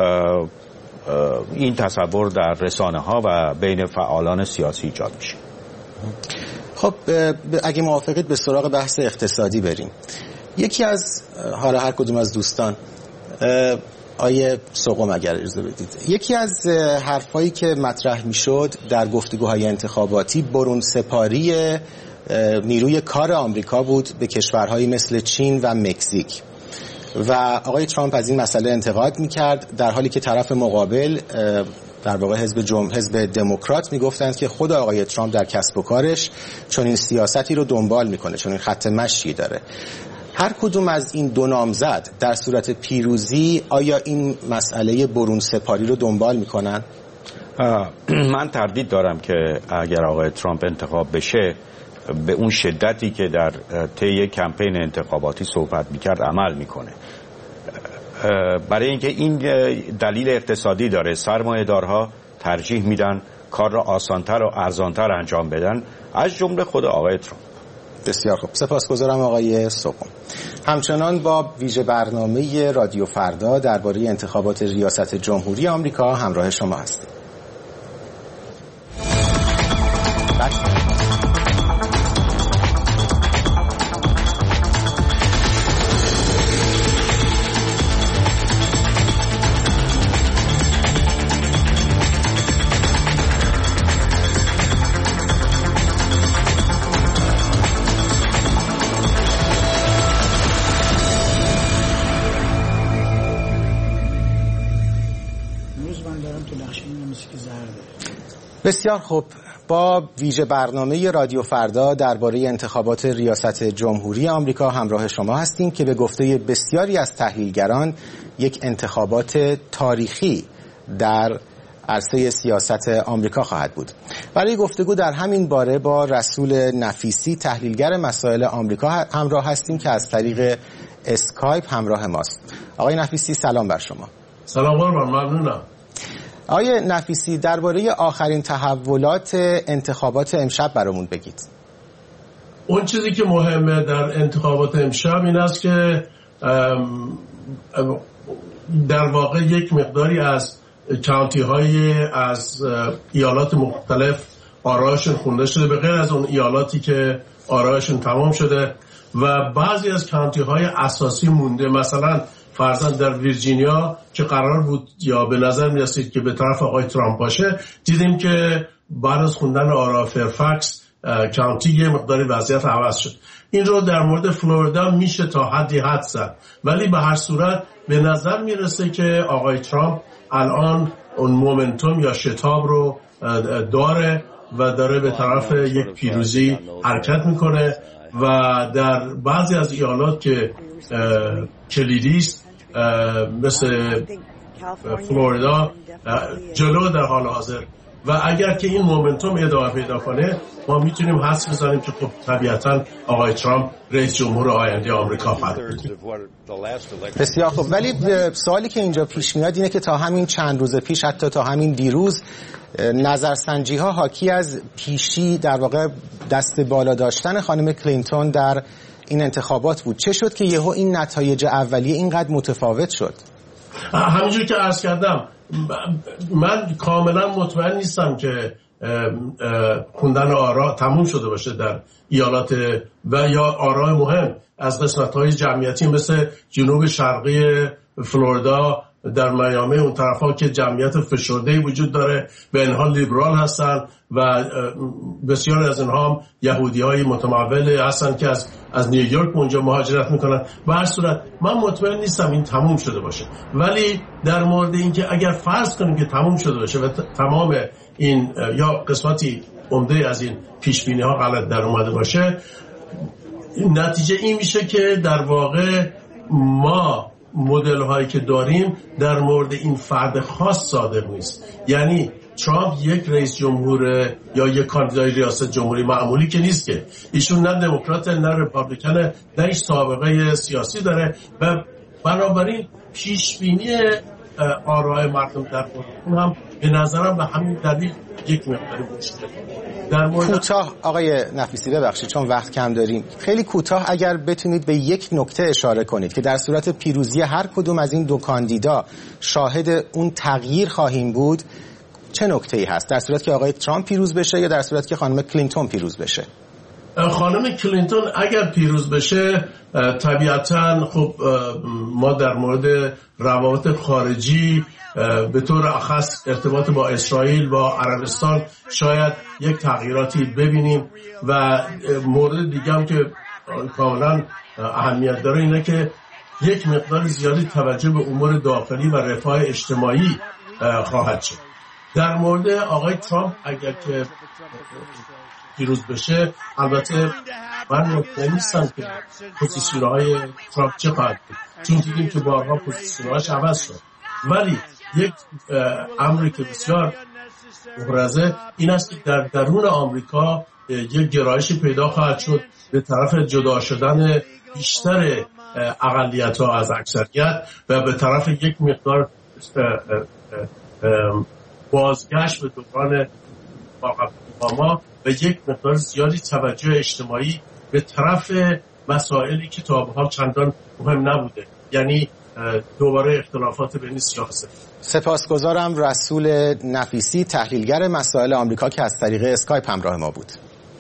D: این تصور در رسانه ها و بین فعالان سیاسی ایجاد میشه.
A: خب اگه موافقید به سراغ بحث اقتصادی بریم. یکی از حالا هر کدوم از دوستان، آیه سقم اگر اجازه بدید، یکی از حرفایی که مطرح میشد در گفتگوهای انتخاباتی برون سپاری نیروی کار آمریکا بود به کشورهایی مثل چین و مکزیک و آقای ترامپ از این مسئله انتقاد میکرد، در حالی که طرف مقابل در واقع حزب جم... حزب دموکرات میگفتند که خود آقای ترامپ در کسب و کارش چون این سیاستی رو دنبال میکنه، چون این خط مشی داره. هر کدوم از این دو نامزد در صورت پیروزی آیا این مسئله برون سپاری رو دنبال میکنن؟
D: من تردید دارم که اگر آقای ترامپ انتخاب بشه به اون شدتی که در طی کمپین انتخاباتی صحبت میکرد عمل میکنه، برای اینکه این دلیل اقتصادی داره. سرمایه‌دارها ترجیح میدن کار را آسانتر و ارزانتر انجام بدن، از جمله خود آقای ترامپ.
A: بسیار خوب، سپاسگزارم آقای سقم. همچنان با ویژه برنامه رادیو فردا درباره انتخابات ریاست جمهوری آمریکا همراه شما هستیم. بسیار خوب، با ویژه برنامه رادیو فردا درباره انتخابات ریاست جمهوری آمریکا همراه شما هستیم که به گفته بسیاری از تحلیلگران یک انتخابات تاریخی در عرصه سیاست آمریکا خواهد بود. برای گفتگو در همین باره با رسول نفیسی تحلیلگر مسائل آمریکا همراه هستیم که از طریق اسکایپ همراه ماست. آقای نفیسی سلام بر شما.
H: سلام قربان، ممنونم.
A: آقای نفیسی، درباره آخرین تحولات انتخابات امشب برامون بگید.
H: اون چیزی که مهمه در انتخابات امشب این است که در واقع یک مقداری از کانتی های از ایالات مختلف آرایشون خونده شده، به غیر از اون ایالاتی که آرایشون تمام شده و بعضی از کانتی های اساسی مونده. مثلا فرضاً در ویرجینیا که قرار بود یا به نظر می رسید که به طرف آقای ترامپ باشه، دیدیم که بعد از خوندن آرا فرفکس کانتی یه مقداری وضعیت عوض شد. این رو در مورد فلوریدا میشه تا حدی حد زد، ولی به هر صورت به نظر میرسه که آقای ترامپ الان اون مومنتوم یا شتاب رو داره و داره به طرف یک پیروزی حرکت میکنه و در بعضی از ایالات که کلیدی است مثل فلوریدا جلو در حال حاضر و اگر که این مومنتوم ادامه پیدا کنه ما میتونیم حدس بزنیم که خب طبیعتا آقای ترامپ رئیس جمهور آینده آمریکا خواهد بود.
A: بسیار خوب، ولی سوالی که اینجا پیش میاد اینه که تا همین چند روز پیش، حتی تا همین دیروز، نظرسنجی ها حاکی از پیشی در واقع دست بالا داشتن خانم کلینتون در این انتخابات بود. چه شد که یهو این نتایج اولیه اینقدر متفاوت شد؟
H: همینجور که عرض کردم من کاملا مطمئن نیستم که خوندن آرا تموم شده باشه در ایالات و یا آرای مهم از قسمت‌های جمعیتی مثل جنوب شرقی فلوریدا در میامی اون طرفا که جمعیت فشرده‌ای وجود داره به اینها لیبرال هستن و بسیار از اینها هم یهودی‌های متمول هستن که از از نیویورک اونجا مهاجرت میکنن. به هر صورت من مطمئن نیستم این تموم شده باشه، ولی در مورد اینکه اگر فرض کنیم که تموم شده باشه و تمام این یا قسمتی عمده از این پیش بینی ها غلط در اومده باشه، نتیجه این میشه که در واقع ما مدل هایی که داریم در مورد این فرد خاص صادق نیست. یعنی ترامپ یک رئیس جمهور یا یک کاندیدای ریاست جمهوری معمولی که نیست، که ایشون نه دموکرات نه ریپابلیکن، نه هیچ سابقه سیاسی داره و بنابراین پیش بینی آرای مردم در اون هم به نظرم به همین دلیل یک مقدار مشکل. در مورد
A: کوتاه آقای نفیسی، ببخشید چون وقت کم داریم، خیلی کوتاه اگر بتونید به یک نکته اشاره کنید که در صورت پیروزی هر کدوم از این دو کاندیدا شاهد اون تغییر خواهیم بود، چه نکته‌ای هست در صورت که آقای ترامپ پیروز بشه یا در صورت که خانم کلینتون پیروز بشه؟
H: خانم کلینتون اگر پیروز بشه طبیعتاً خب ما در مورد روابط خارجی به طور اخص ارتباط با اسرائیل و عربستان شاید یک تغییراتی ببینیم و مورد دیگه هم که کاملا اهمیت داره اینه که یک مقدار زیادی توجه به امور داخلی و رفاه اجتماعی خواهد شد. در مورد آقای ترامپ اگر که پیروز بشه، البته من مطمئن نیستم که پوزیسیون‌های ترامپ چه خواهد بود، چون دیدیم که بارها پوزیسیون‌هاش عوض شد، ولی یک امری که بسیار مبرزه این است که در درون آمریکا یک گرایش پیدا خواهد شد به طرف جدا شدن بیشتر اقلیت‌ها از اکثریت و به طرف یک مقدار بازگشت به دوران اوباما و یک مقدار زیادی توجه اجتماعی به طرف مسائلی که تا به حال چندان مهم نبوده، یعنی دوباره اختلافات بین سیاست.
A: سپاسگزارم رسول نفیسی، تحلیلگر مسائل آمریکا که از طریق اسکایپ همراه ما بود.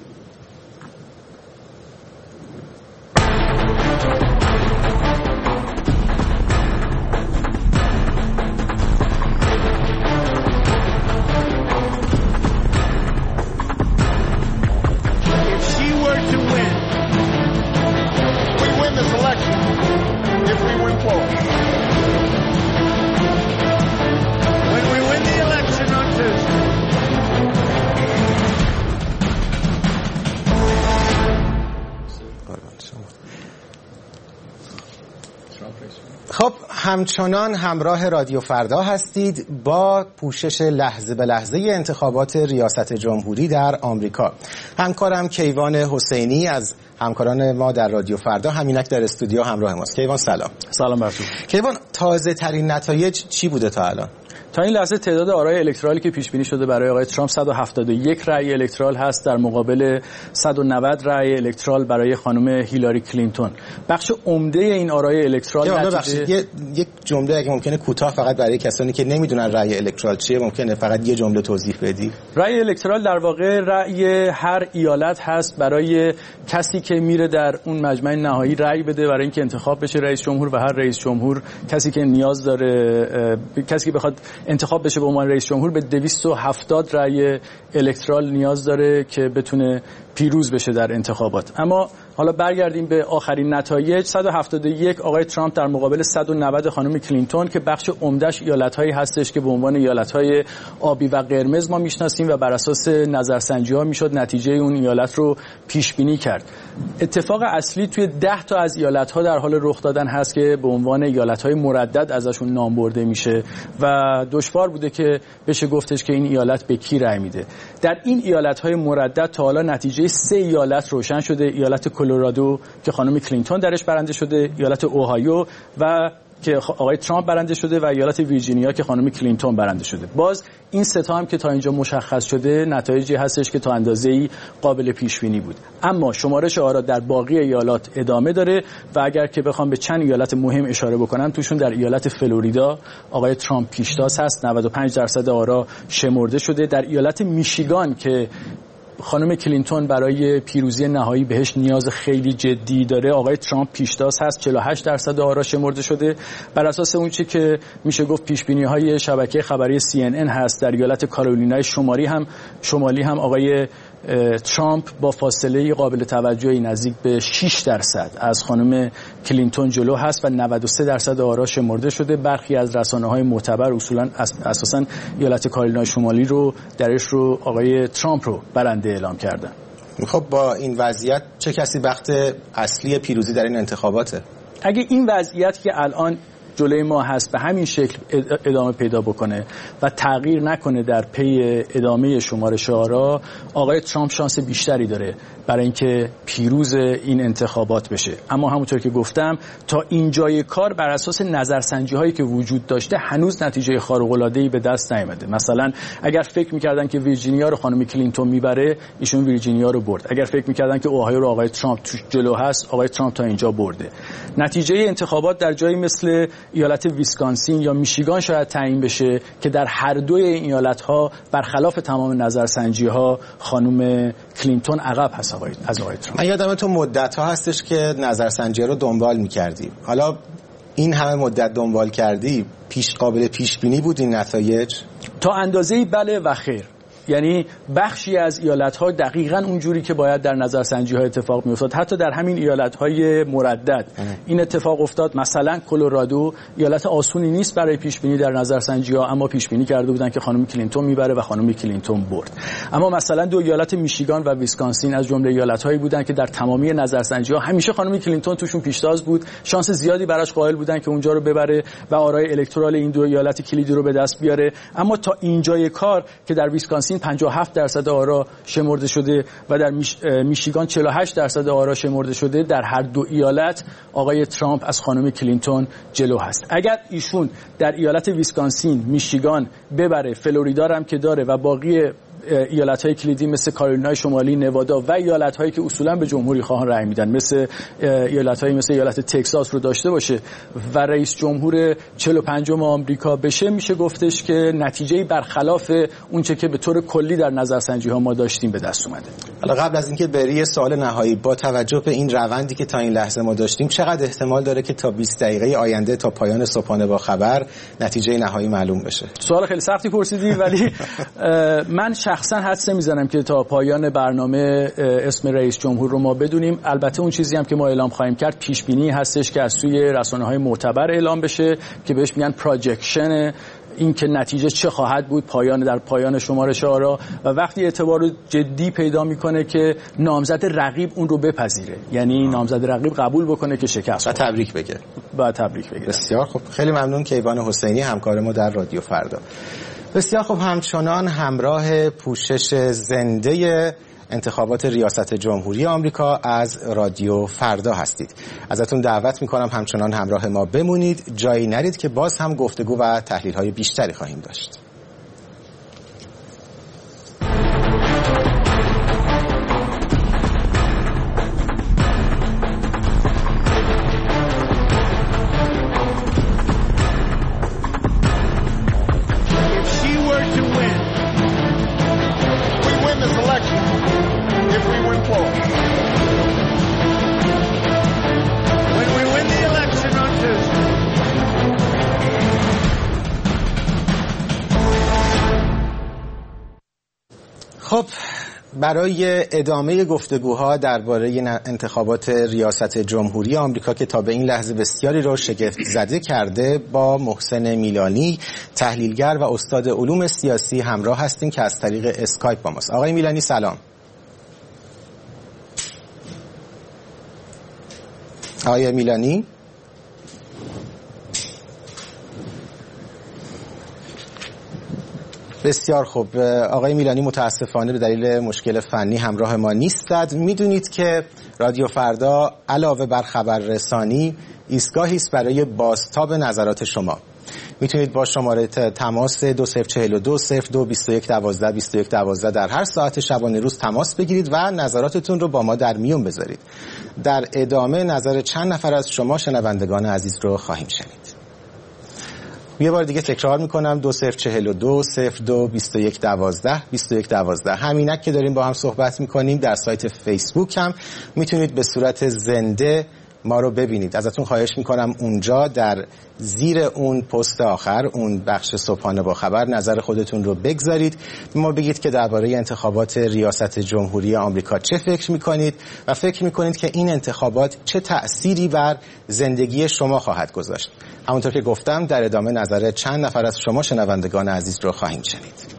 A: خب همچنان همراه رادیو فردا هستید با پوشش لحظه به لحظه انتخابات ریاست جمهوری در آمریکا. همکارم کیوان حسینی از همکاران ما در رادیو فردا همینک در استودیو همراه ماست. کیوان سلام.
I: سلام بر تو.
A: کیوان، تازه ترین نتایج چی بوده تا الان؟
I: تا این لحظه تعداد آرای الکترالی که پیش بینی شده برای آقای ترامپ صد و هفتاد و یک رأی الکترال هست در مقابل صد و نود رأی الکترال برای خانم هیلاری کلینتون. بخش عمده این آرای الکترال
A: نتیجه یه یک جمله اگه ممکنه کوتاه فقط برای کسانی که نمیدونن رأی الکترال چیه ممکنه فقط یه جمله توضیح بدی؟
I: رأی الکترال در واقع رأی هر ایالت هست برای کسی که میره در اون مجمع نهایی رأی بده برای اینکه انتخاب بشه رئیس جمهور، و هر رئیس جمهور کسی که نیاز داره کسی که بخواد انتخاب بشه به عنوان رئیس جمهور به دویست و هفتاد رأی الکترال نیاز داره که بتونه پیروز بشه در انتخابات. اما حالا برگردیم به آخرین نتایج. صد و هفتاد و یک آقای ترامپ در مقابل صد و نود خانم کلینتون که بخش عمدهش ایالت‌هایی هستش که به عنوان ایالت‌های آبی و قرمز ما میشناسیم و بر اساس نظرسنجی‌ها میشد نتیجه اون ایالت رو پیش بینی کرد. اتفاق اصلی توی ده تا از ایالت‌ها در حال رخ دادن هست که به عنوان ایالت‌های مردد ازشون نام برده میشه و دشوار بوده که بشه گفتش که این ایالت به کی رأی میده. در این ایالت‌های مردد تا حالا نتیجه سه ایالت روشن شده: ایالت کلرادو که خانم کلینتون درش برنده شده، ایالت اوهایو و که آقای ترامپ برنده شده و ایالت ویرجینیا که خانم کلینتون برنده شده. باز این سه تا هم که تا اینجا مشخص شده نتایجی هستش که تا اندازه‌ای قابل پیش بینی بود. اما شمارش آرا در باقی ایالات ادامه داره و اگر که بخوام به چند ایالت مهم اشاره بکنم، توشون در ایالت فلوریدا آقای ترامپ پیشتاز هست، نود و پنج درصد آرا شمرده شده. در ایالت میشیگان که خانم کلینتون برای پیروزی نهایی بهش نیاز خیلی جدی داره. آقای ترامپ پیشتاز هست، چهل و هشت درصد آرا شمرده شده. بر اساس اون چی که میشه گفت پیشبینی‌های شبکه خبری سی ان ان هست، در ایالت کارولینای شمالی هم شمالی هم آقای ترامپ با فاصله قابل توجهی نزدیک به شش درصد از خانم کلینتون جلو هست و نود و سه درصد آرا شمرده شده. برخی از رسانه‌های معتبر اصولاً اساساً ایالت کارولینای شمالی رو درش رو آقای ترامپ رو برنده اعلام کردن.
A: خب با این وضعیت چه کسی بخت اصلی پیروزی در این انتخاباته؟
I: اگه این وضعیت که الان جلوی ما هست به همین شکل ادامه پیدا بکنه و تغییر نکنه در پی ادامه شمارش آرا، آقای ترامپ شانس بیشتری داره برای اینکه پیروز این انتخابات بشه. اما همونطور که گفتم تا اینجای کار بر اساس نظرسنجی هایی که وجود داشته هنوز نتیجه خارق العاده ای به دست نیامده. مثلا اگر فکر می‌کردن که ویرجینیا رو خانم کلینتون میبره، ایشون ویرجینیا رو برد. اگر فکر می‌کردن که اوهایو رو آقای ترامپ توش جلو هست، آقای ترامپ تا اینجا برده. نتیجه انتخابات در جایی مثل ایالت ویسکانسین یا میشیگان شاید تعیین بشه که در هر دوی این ایالت‌ها برخلاف تمام نظرسنجی‌ها خانم کلینتون عقب هست از آقای ترامپ.
A: من یادم تو مدت‌ها هستش که نظرسنجی رو دنبال می‌کردی. حالا این همه مدت دنبال کردی، پیش قابل پیش بینی بود این نتایج؟
I: تا اندازه‌ای بله و خیر. یعنی بخشی از ایالت‌ها دقیقاً اونجوری که باید در نظرسنجی‌ها اتفاق می‌افتاد. حتی در همین ایالت‌های مردد این اتفاق افتاد. مثلا کلرادو ایالت آسونی نیست برای پیش‌بینی در نظرسنجی‌ها، اما پیش‌بینی کرده بودن که خانم کلینتون میبره و خانم کلینتون برد. اما مثلا دو ایالت میشیگان و ویسکانسین از جمله ایالت‌هایی بودن که در تمامی نظرسنجی‌ها همیشه خانم کلینتون توشون پیشتاز بود، شانس زیادی براش قائل بودن که اونجا رو ببره و آرای الکترال این دو ایالت کلیدی رو به دست بیاره. اما تا اینجای کار که در ویسکانسین پنجاه و هفت درصد آرا شمرده شده و در میش... میشیگان چهل و هشت درصد آرا شمرده شده، در هر دو ایالت آقای ترامپ از خانم کلینتون جلو هست. اگر ایشون در ایالت ویسکانسین، میشیگان ببره، فلوریدا هم که داره و باقی ایالت‌های کلیدی مثل کارولینای شمالی، نوادا و ایالت‌هایی که اصولاً به جمهوری خواهان رأی میدن مثل ایالت‌هایی مثل ایالت تگزاس رو داشته باشه و رئیس جمهور چهل و پنجم آمریکا بشه، میشه گفتش که نتیجه‌ای برخلاف اونچه که به طور کلی در نظرسنجی‌ها ما داشتیم به دست اومده.
A: حالا قبل از اینکه بری سوال نهایی، با توجه به این روندی که تا این لحظه ما داشتیم، چقدر احتمال داره که تا بیست دقیقه آینده تا پایان صبحانه با خبر نتیجه نهایی معلوم بشه؟
I: سوال خیلی سختی پرسیدی، ولی من شخصا حدس نمیزنم که تا پایان برنامه اسم رئیس جمهور رو ما بدونیم. البته اون چیزی هم که ما اعلام خواهیم کرد پیش بینی هستش که از سوی رسانه‌های معتبر اعلام بشه که بهش میگن پروجکشن، این که نتیجه چه خواهد بود پایان در پایان شمارش آرا، و وقتی اعتبار جدی پیدا میکنه که نامزد رقیب اون رو بپذیره، یعنی نامزد رقیب قبول بکنه که شکست
A: و تبریک بگه.
I: با تبریک بگه.
A: بسیار خب، خیلی ممنون کیوان حسینی همکار ما در رادیو فردا. بسیار خب، همچنان همراه پوشش زنده انتخابات ریاست جمهوری آمریکا از رادیو فردا هستید. ازتون دعوت میکنم همچنان همراه ما بمونید، جایی نرید که باز هم گفتگو و تحلیل‌های بیشتری خواهیم داشت. خب، برای ادامه گفتگوها درباره انتخابات ریاست جمهوری آمریکا که تا به این لحظه بسیاری را شگفت زده کرده، با محسن میلانی، تحلیلگر و استاد علوم سیاسی همراه هستیم که از طریق اسکایپ با ماست. آقای میلانی سلام. آقای میلانی بسیار خوب. آقای میلانی متاسفانه به دلیل مشکل فنی همراه ما نیستند. میدونید که رادیو فردا علاوه بر خبررسانی ایستگاهی است برای بازتاب نظرات شما. میتونید با شماره تماس دو صفر چهل و دو صفر دو بیست و یک دوازده بیست و یک دوازده در هر ساعت شبانه روز تماس بگیرید و نظراتتون رو با ما در میون بذارید. در ادامه نظر چند نفر از شما شنوندگان عزیز رو خواهیم شنید. یه بار دیگه تکرار میکنم دو صفر چهل و دو صفر دو بیست و یک دوازده بیست و یک دوازده. همینک که داریم با هم صحبت میکنیم در سایت فیسبوک هم میتونید به صورت زنده ما رو ببینید. ازتون خواهش میکنم اونجا در زیر اون پست آخر، اون بخش صبحانه با خبر، نظر خودتون رو بگذارید. ما بگید که درباره انتخابات ریاست جمهوری آمریکا چه فکر میکنید و فکر میکنید که این انتخابات چه تأثیری بر زندگی شما خواهد گذاشت. همونطور که گفتم در ادامه نظر چند نفر از شما شنوندگان عزیز رو خواهیم شنید.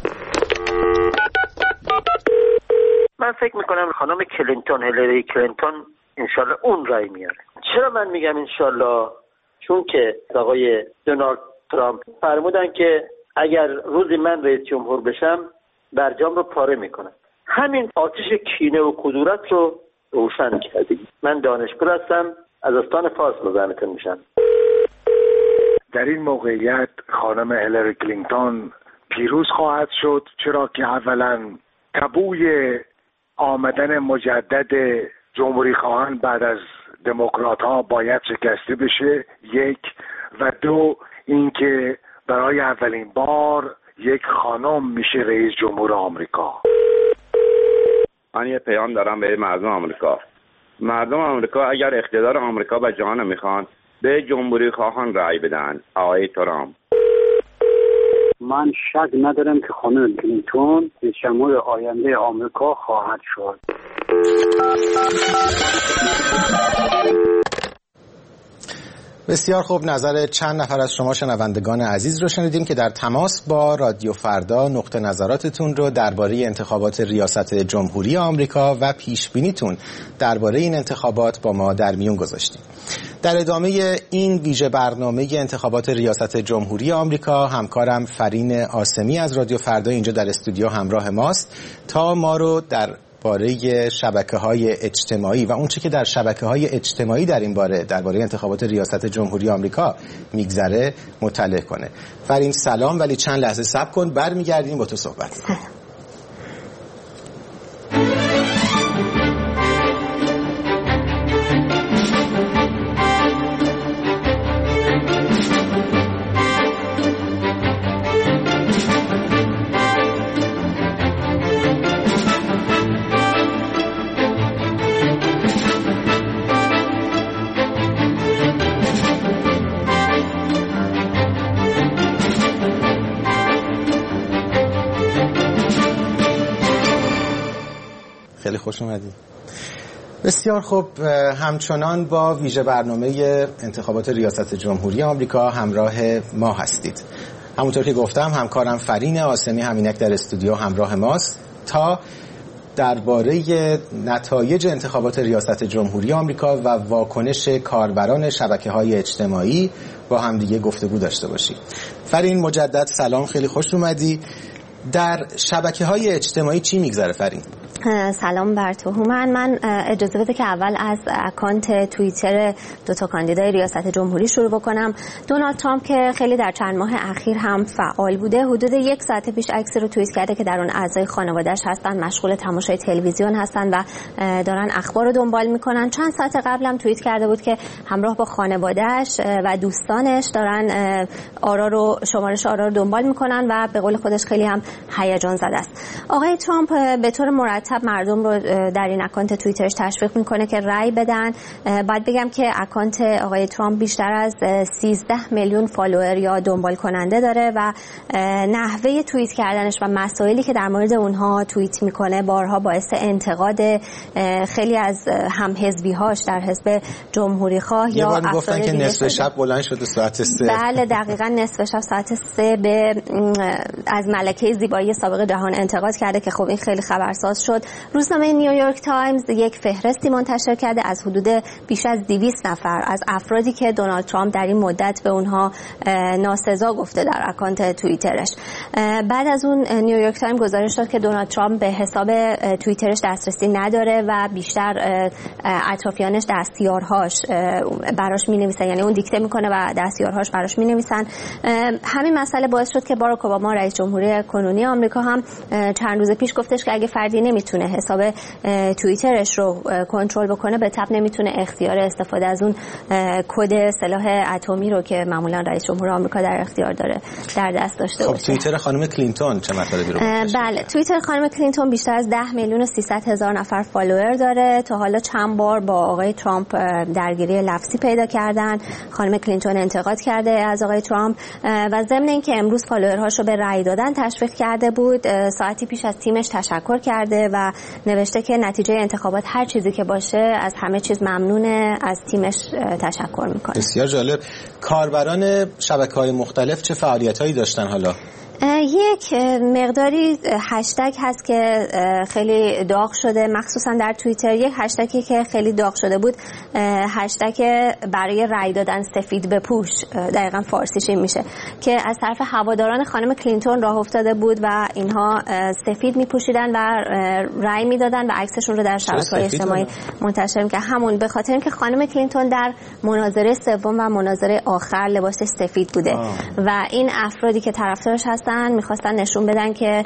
J: من فکر میکنم خانم کلینتون، هیلاری کلینتون، انشالله اون رای میاره. چرا من میگم انشالله؟ چون که آقای دونالد ترامپ فرمودن که اگر روزی من رئیس جمهور بشم برجام رو پاره میکنم. همین آتش کینه و کدورت رو روشن کردیم. من دانشپور هستم، از استان فارس مزاحمتون میشم.
K: در این موقعیت خانم هیلاری کلینتون پیروز خواهد شد، چرا که اولا تابوی آمدن مجدد جمهوری خواهان بعد از دموکرات ها باید شکسته بشه، یک، و دو اینکه برای اولین بار یک خانم میشه رئیس جمهور آمریکا.
L: من یه پیام دارم به مردم آمریکا. مردم آمریکا اگر اقتدار آمریکا به جهان میخوان به جمهوری خواهان رأی بدن. آقای ترامپ،
M: من شک ندارم که خانم کلینتون رئیس جمهور آینده آمریکا خواهد شد.
A: بسیار خوب، نظر چند نفر از شما شنوندگان عزیز رو شنیدیم که در تماس با رادیو فردا نقطه نظراتتون رو درباره انتخابات ریاست جمهوری آمریکا و پیش بینیتون درباره این انتخابات با ما در میون گذاشتیم. در ادامه این ویژه برنامه انتخابات ریاست جمهوری آمریکا همکارم فرین آسمی از رادیو فردا اینجا در استودیو همراه ماست تا ما رو در باره شبکه‌های اجتماعی و اون چه که در شبکه‌های اجتماعی در این باره درباره انتخابات ریاست جمهوری آمریکا میگذره مطلع کنه. فرین سلام، ولی چند لحظه صبر کن، برمیگردیم با تو صحبت. خیلی خوش اومدید. بسیار خوب، همچنان با ویژه برنامه انتخابات ریاست جمهوری آمریکا همراه ما هستید. همونطور که گفتم همکارم فرین آسمی همینک در استودیو همراه ماست تا درباره نتایج انتخابات ریاست جمهوری آمریکا و واکنش کاربران شبکه‌های اجتماعی با همدیگه گفتگو داشته باشیم. فرین مجدد سلام، خیلی خوش اومدی. در شبکه‌های اجتماعی چی میگذره فرین؟
F: سلام بر تو هومن. من اجازه بده که اول از اکانت توییتر دو تا کاندیدای ریاست جمهوری شروع بکنم. دونالد ترامپ که خیلی در چند ماه اخیر هم فعال بوده، حدود یک ساعت پیش عکسی رو توییت کرده که در اون اعضای خانواده‌اش هستن، مشغول تماشای تلویزیون هستن و دارن اخبار رو دنبال میکنن. چند ساعت قبلم توییت کرده بود که همراه با خانواده‌اش و دوستانش دارن آرا رو شمارش آرا رو دنبال میکنن و به قول خودش خیلی هم هیجان زده است. آقای ترامپ به طور مرتب مردم رو در این اکانت توییترش تشویق میکنه که رأی بدن. باید بگم که اکانت آقای ترامپ بیشتر از سیزده میلیون فالوور یا دنبال کننده داره و نحوه توییت کردنش و مسائلی که در مورد اونها توییت میکنه بارها باعث انتقاد خیلی از هم حزبی‌هاش در حزب جمهوری خواه یا افراد
A: گفتن که نصف شب بلند شده ساعت سه.
F: بله دقیقاً نصف شب ساعت سه به از ملکه زیبایی سابق جهان انتقاد کرده که خب این خیلی خبرساز شد. روزنامه نیویورک تایمز یک فهرستی منتشر کرده از حدود بیش از دویست نفر از افرادی که دونالد ترامپ در این مدت به اونها ناسزا گفته در اکانت توییترش. بعد از اون نیویورک تایمز گزارش داد که دونالد ترامپ به حساب توییترش دسترسی نداره و بیشتر اطرافیانش دستیارهاش براش می‌نویسن، یعنی اون دیکته میکنه و دستیارهاش براش می‌نویسن. همین مسئله باعث شد که باراک اوباما رئیس جمهوری کنونی آمریکا هم چند روز پیش گفتش که اگه فردی نمیتونه نمیتونه حساب توییترش رو کنترل بکنه، به تبع نمیتونه اختیار استفاده از اون کد سلاح اتمی رو که معمولا رئیس جمهور آمریکا در اختیار داره در دست داشته باشه.
A: خب توییتر خانم کلینتون چه مطلبی رو منتشر؟
F: بله، توییتر خانم کلینتون بیشتر از ده میلیون و سیصد هزار نفر فالوور داره. تا حالا چند بار با آقای ترامپ درگیری لفظی پیدا کردن. خانم کلینتون انتقاد کرده از آقای ترامپ و ضمن اینکه امروز فالوورهاش رو به رأی دادن تشویق کرده بود، ساعتی پیش از تیمش تشکر کرده و نوشته که نتیجه انتخابات هر چیزی که باشه از همه چیز ممنونه، از تیمش تشکر میکنه.
A: بسیار جالب. کاربران شبکه‌های مختلف چه فعالیتایی داشتن حالا؟
F: یک مقداری هشتگ هست که خیلی داغ شده، مخصوصا در توییتر. یک هشتگی که خیلی داغ شده بود هشتگ برای رأی دادن سفید بپوش، دقیقاً فارسیش این میشه، که از طرف هواداران خانم کلینتون راه افتاده بود و اینها سفید میپوشیدن و رأی میدادن و عکسشون رو در شبکه‌های اجتماعی منتشر می‌کردن. همون به خاطر اینکه خانم کلینتون در مناظره سوم و مناظره آخر لباسش سفید بوده آه. و این افرادی که طرفدارش هستن میخواستن نشون بدن که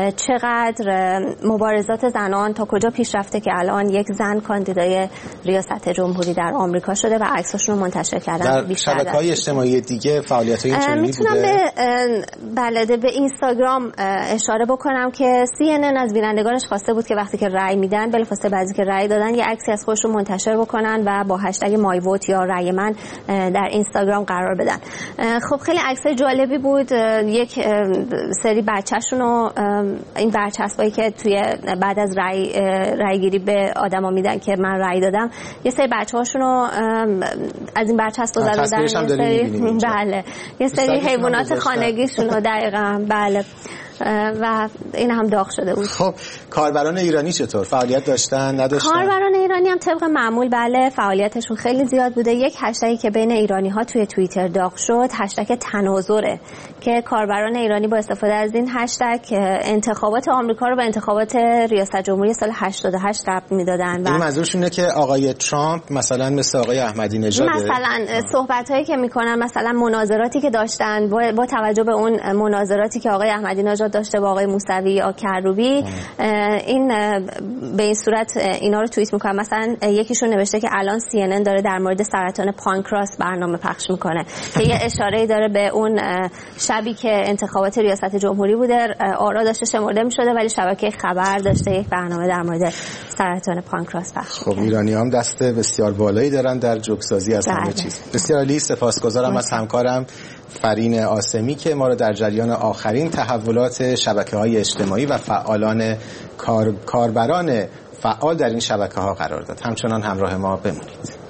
F: چقدر مبارزات زنان تا کجا پیش رفته که الان یک زن کاندیدای ریاست جمهوری در آمریکا شده و عکساشون رو منتشر کردن.
A: در شبکه‌های اجتماعی دیگه فعالیت‌های چنینی
F: میتونم
A: بوده؟
F: به بلده به اینستاگرام اشاره بکنم که سی ان ان از بینندگانش خواسته بود که وقتی که رأی میدن، بلافاصله بعضی که رأی دادن، یه عکسی از خودشون منتشر بکنن و با هشتگ مای ووت یا رأی من در اینستاگرام قرار بدن. خب خیلی عکسای جالبی بود. یک سری بچه‌شون رو، این برچسبایی که توی بعد از رأی رأی گیری به آدما میدن که من رأی دادم، یه سری بچه‌هاشون رو از این برچسب گذروندن، یه سری بله یه سری حیوانات خانگیشون رو دقیقاً بله و این هم داغ شده بود.
A: خب کاربران ایرانی چطور فعالیت داشتن نداشتن؟
F: کاربران ایرانی هم طبق معمول بله فعالیتشون خیلی زیاد بوده. یک هشتگی که بین ایرانی ها توی توییتر داغ شد هشتگ تناظره که کاربران ایرانی با استفاده از این هشتگ انتخابات آمریکا رو به انتخابات ریاست جمهوری سال هشتاد و هشت ربط میدادن. و
A: این منظورشون اینه که آقای ترامپ مثلا مثل آقای احمدی نژاد
F: مثلا صحبتایی که میکنن، مثلا مناظراتی که داشتن با, با توجه به اون مناظراتی که آقای احمدی نژاد داشته با آقای موسوی یا کروبی، این به این صورت اینا رو توییت میکنن. مثلا یکیشون نوشته که الان سی ان ان داره در مورد سرطان پانکراس برنامه پخش میکنه که یه اشاره داره به اون شبی که انتخابات ریاست جمهوری بوده، آرا داشته شمرده میشده ولی شبکه خبر داشته یک برنامه در مورد سرطان پانکراس پخش.
A: خب ایرانی هم دست بسیار بالایی دارن در جوکسازی از همه چیز. بسیار عالی. سپاسگزارم از همکارم فرین آسمی که ما رو در جریان آخرین تحولات شبکه‌های اجتماعی و فعالان کار... کاربران فعال در این شبکه‌ها قرار داد. همچنان همراه ما بمونید.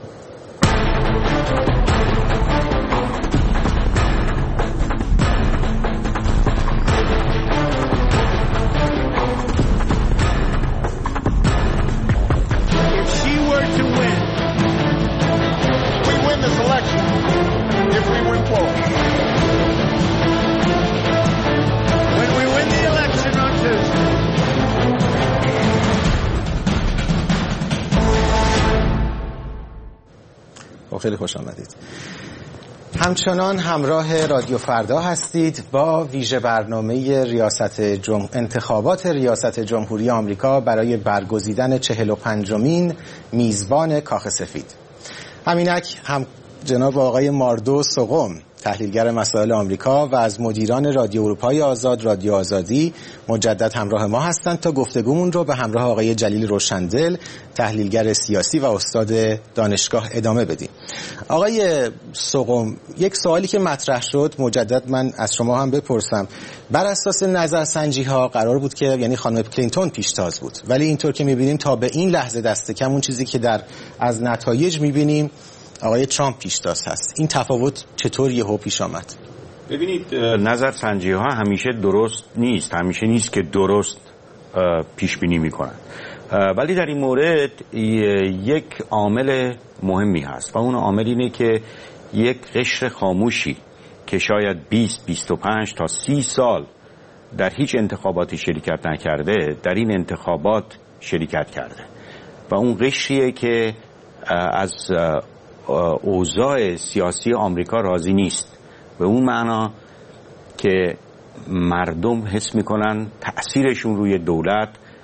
A: خیلی خوش آمدید. همچنان همراه رادیو فردا هستید با ویژه برنامه ریاست جم... انتخابات ریاست جمهوری آمریکا برای برگزیدن چهل و پنجمین میزبان کاخ سفید. همینک هم جناب آقای ماردو سقم، تحلیلگر مسائل آمریکا و از مدیران رادیو اروپای آزاد، رادیو آزادی، مجدد همراه ما هستند تا گفتگومون رو به همراه آقای جلیل روشندل، تحلیلگر سیاسی و استاد دانشگاه ادامه بدیم. آقای سقم، یک سوالی که مطرح شد مجدد من از شما هم بپرسم. بر اساس نظرسنجی ها قرار بود که یعنی خانم کلینتون پیشتاز بود، ولی اینطور که می‌بینیم تا به این لحظه دست کم اون چیزی که در از نتایج می‌بینیم آقای ترامپ پیشتاز هست. این تفاوت چطور یهو پیش آمد؟
D: ببینید نظرسنجی ها همیشه درست نیست، همیشه نیست که درست پیش بینی میکنن، ولی در این مورد یک عامل مهمی هست و اون عامل اینه که یک قشر خاموشی که شاید بیست بیست و پنج تا سی سال در هیچ انتخاباتی شرکت نکرده در این انتخابات شرکت کرده و اون قشریه که از اوضاع سیاسی آمریکا راضی نیست، به اون معنا که مردم حس میکنن تأثیرشون روی دولت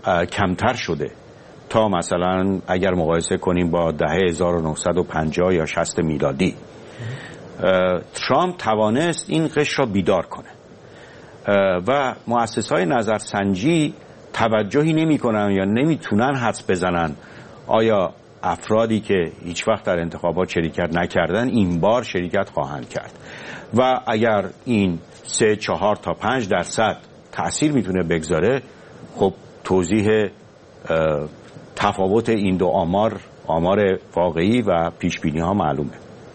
D: کمتر شده تا مثلا اگر مقایسه کنیم با دهه هزار و نهصد و پنجاه یا شصت میلادی. ترامپ توانست این قشر را بیدار کنه و مؤسسه‌های نظرسنجی توجهی نمی‌کنن یا نمیتونن حدس بزنن آیا افرادی که هیچ وقت در انتخابات شرکت نکردن این بار شرکت خواهند کرد و اگر این سه چهار تا پنج درصد تأثیر میتونه بگذاره، خب توضیح تفاوت این دو آمار آمار واقعی و پیشبینی ها معلومه.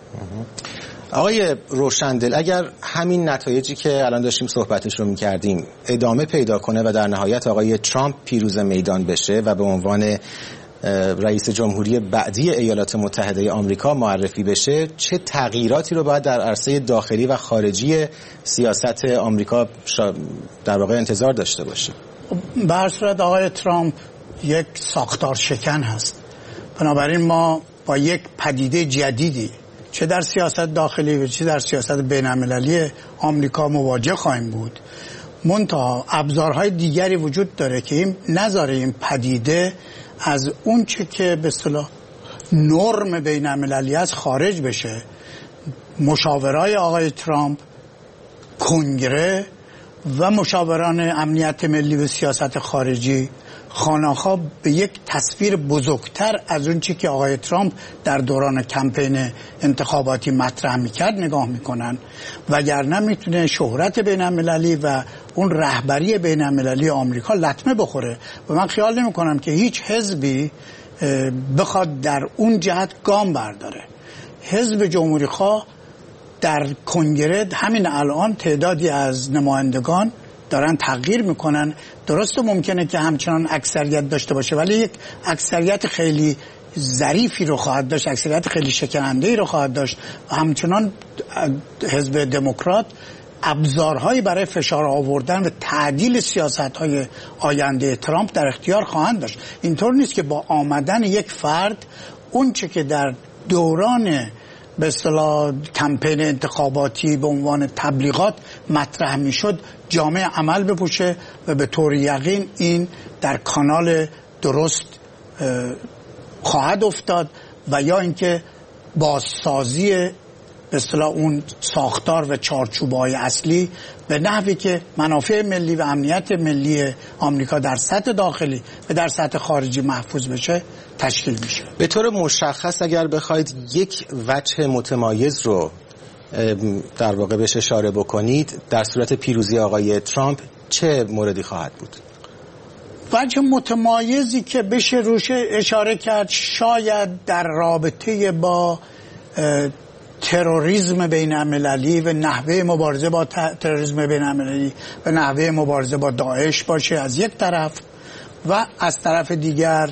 A: آقای روشندل، اگر همین نتایجی که الان داشتیم صحبتش رو میکردیم ادامه پیدا کنه و در نهایت آقای ترامپ پیروز میدان بشه و به عنوان رئیس جمهوری بعدی ایالات متحده آمریکا معرفی بشه، چه تغییراتی رو باید در عرصه داخلی و خارجی سیاست آمریکا در واقع انتظار داشته باشیم؟
C: به هر صورت آقای ترامپ یک ساختار شکن هست، بنابراین ما با یک پدیده جدیدی چه در سیاست داخلی و چه در سیاست بین‌المللی آمریکا مواجه خواهیم بود. منتها ابزارهای دیگری وجود داره که این نذاره این پدیده از اون چه که به اصطلاح نرم بین‌المللی است خارج بشه. مشاورای آقای ترامپ، کنگره و مشاوران امنیت ملی و سیاست خارجی خانه‌ها به یک تصویر بزرگتر از اون چی که آقای ترامپ در دوران کمپین انتخاباتی مطرح میکرد نگاه میکنن، وگرنه میتونه شهرت بین‌المللی و اون رهبری بین‌المللی آمریکا لطمه بخوره و من خیال نمیکنم که هیچ حزبی بخواد در اون جهت گام برداره. حزب جمهوری خواه در کنگره همین الان تعدادی از نمایندگان دارن تغییر میکنن. درسته ممکنه که همچنان اکثریت داشته باشه ولی یک اکثریت خیلی ظریفی رو خواهد داشت، اکثریت خیلی شکننده‌ای رو خواهد داشت و همچنان حزب دموکرات ابزارهایی برای فشار آوردن و تعدیل سیاست‌های آینده ترامپ در اختیار خواهند داشت. اینطور نیست که با آمدن یک فرد اون چه که در دوران به اصطلاح کمپین انتخاباتی به عنوان تبلیغات مطرح میشد جامعه عمل بپوشه و به طور یقین این در کانال درست خواهد افتاد و یا اینکه بازسازی به اصطلاح اون ساختار و چارچوب‌های اصلی به نحوی که منافع ملی و امنیت ملی آمریکا در سطح داخلی و در سطح خارجی محفوظ بشه تشکیل میشه.
A: به طور مشخص اگر بخواید یک وجه متمایز رو در واقع بهش اشاره بکنید در صورت پیروزی آقای ترامپ چه موردی خواهد بود؟
C: وجه متمایزی که بشه روش اشاره کرد شاید در رابطه با تروریسم بین‌المللی و نحوه مبارزه با تروریسم بین‌المللی و نحوه مبارزه با داعش باشه از یک طرف و از طرف دیگر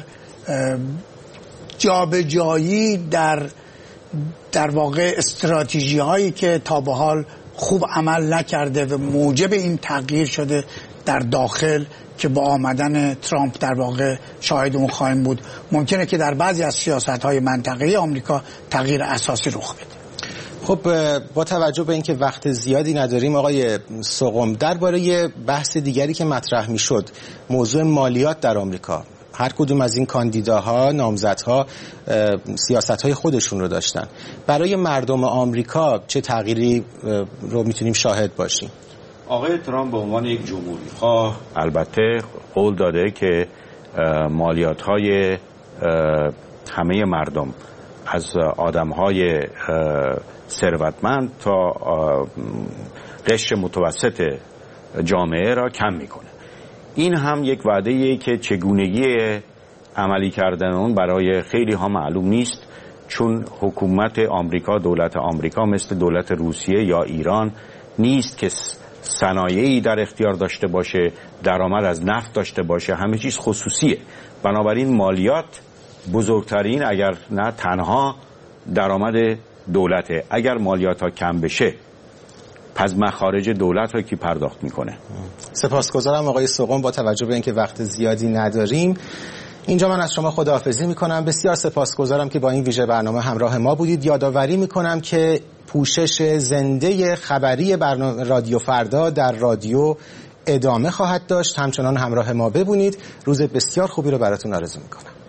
C: جابجایی در در واقع استراتژی هایی که تا به حال خوب عمل نکرده و موجب این تغییر شده در داخل که با آمدن ترامپ در واقع شاهد اون خواهیم بود. ممکنه که در بعضی از سیاست‌های منطقه‌ای آمریکا تغییر اساسی رخ بده.
A: خب با توجه به اینکه وقت زیادی نداریم آقای سقم، درباره بحث دیگری که مطرح میشد موضوع مالیات در آمریکا، هر کدوم از این کاندیداها نامزدها سیاست‌های خودشون رو داشتن. برای مردم آمریکا چه تغییری رو میتونیم شاهد باشیم؟
D: آقای ترامپ به عنوان یک جمهوری خواه البته قول داده که مالیات‌های همه مردم از آدم‌های ثروتمند تا قشر متوسط جامعه را کم میکنه. این هم یک وعده‌ایه که چگونگی عملی کردن اون برای خیلی ها معلوم نیست، چون حکومت آمریکا، دولت آمریکا مثل دولت روسیه یا ایران نیست که صنایعی در اختیار داشته باشه، درآمد از نفت داشته باشه، همه چیز خصوصیه. بنابراین مالیات بزرگترین اگر نه تنها درآمد دولته. اگر مالیات ها کم بشه پس مخارج دولت رو کی پرداخت میکنه؟
A: سپاسگزارم آقای سقم. با توجه به اینکه وقت زیادی نداریم اینجا من از شما خداحافظی میکنم. بسیار سپاسگزارم که با این ویژه برنامه همراه ما بودید. یادآوری میکنم که پوشش زنده خبری برنامه رادیو فردا در رادیو ادامه خواهد داشت. همچنان همراه ما ببونید. روز بسیار خوبی رو براتون آرزو میکنم.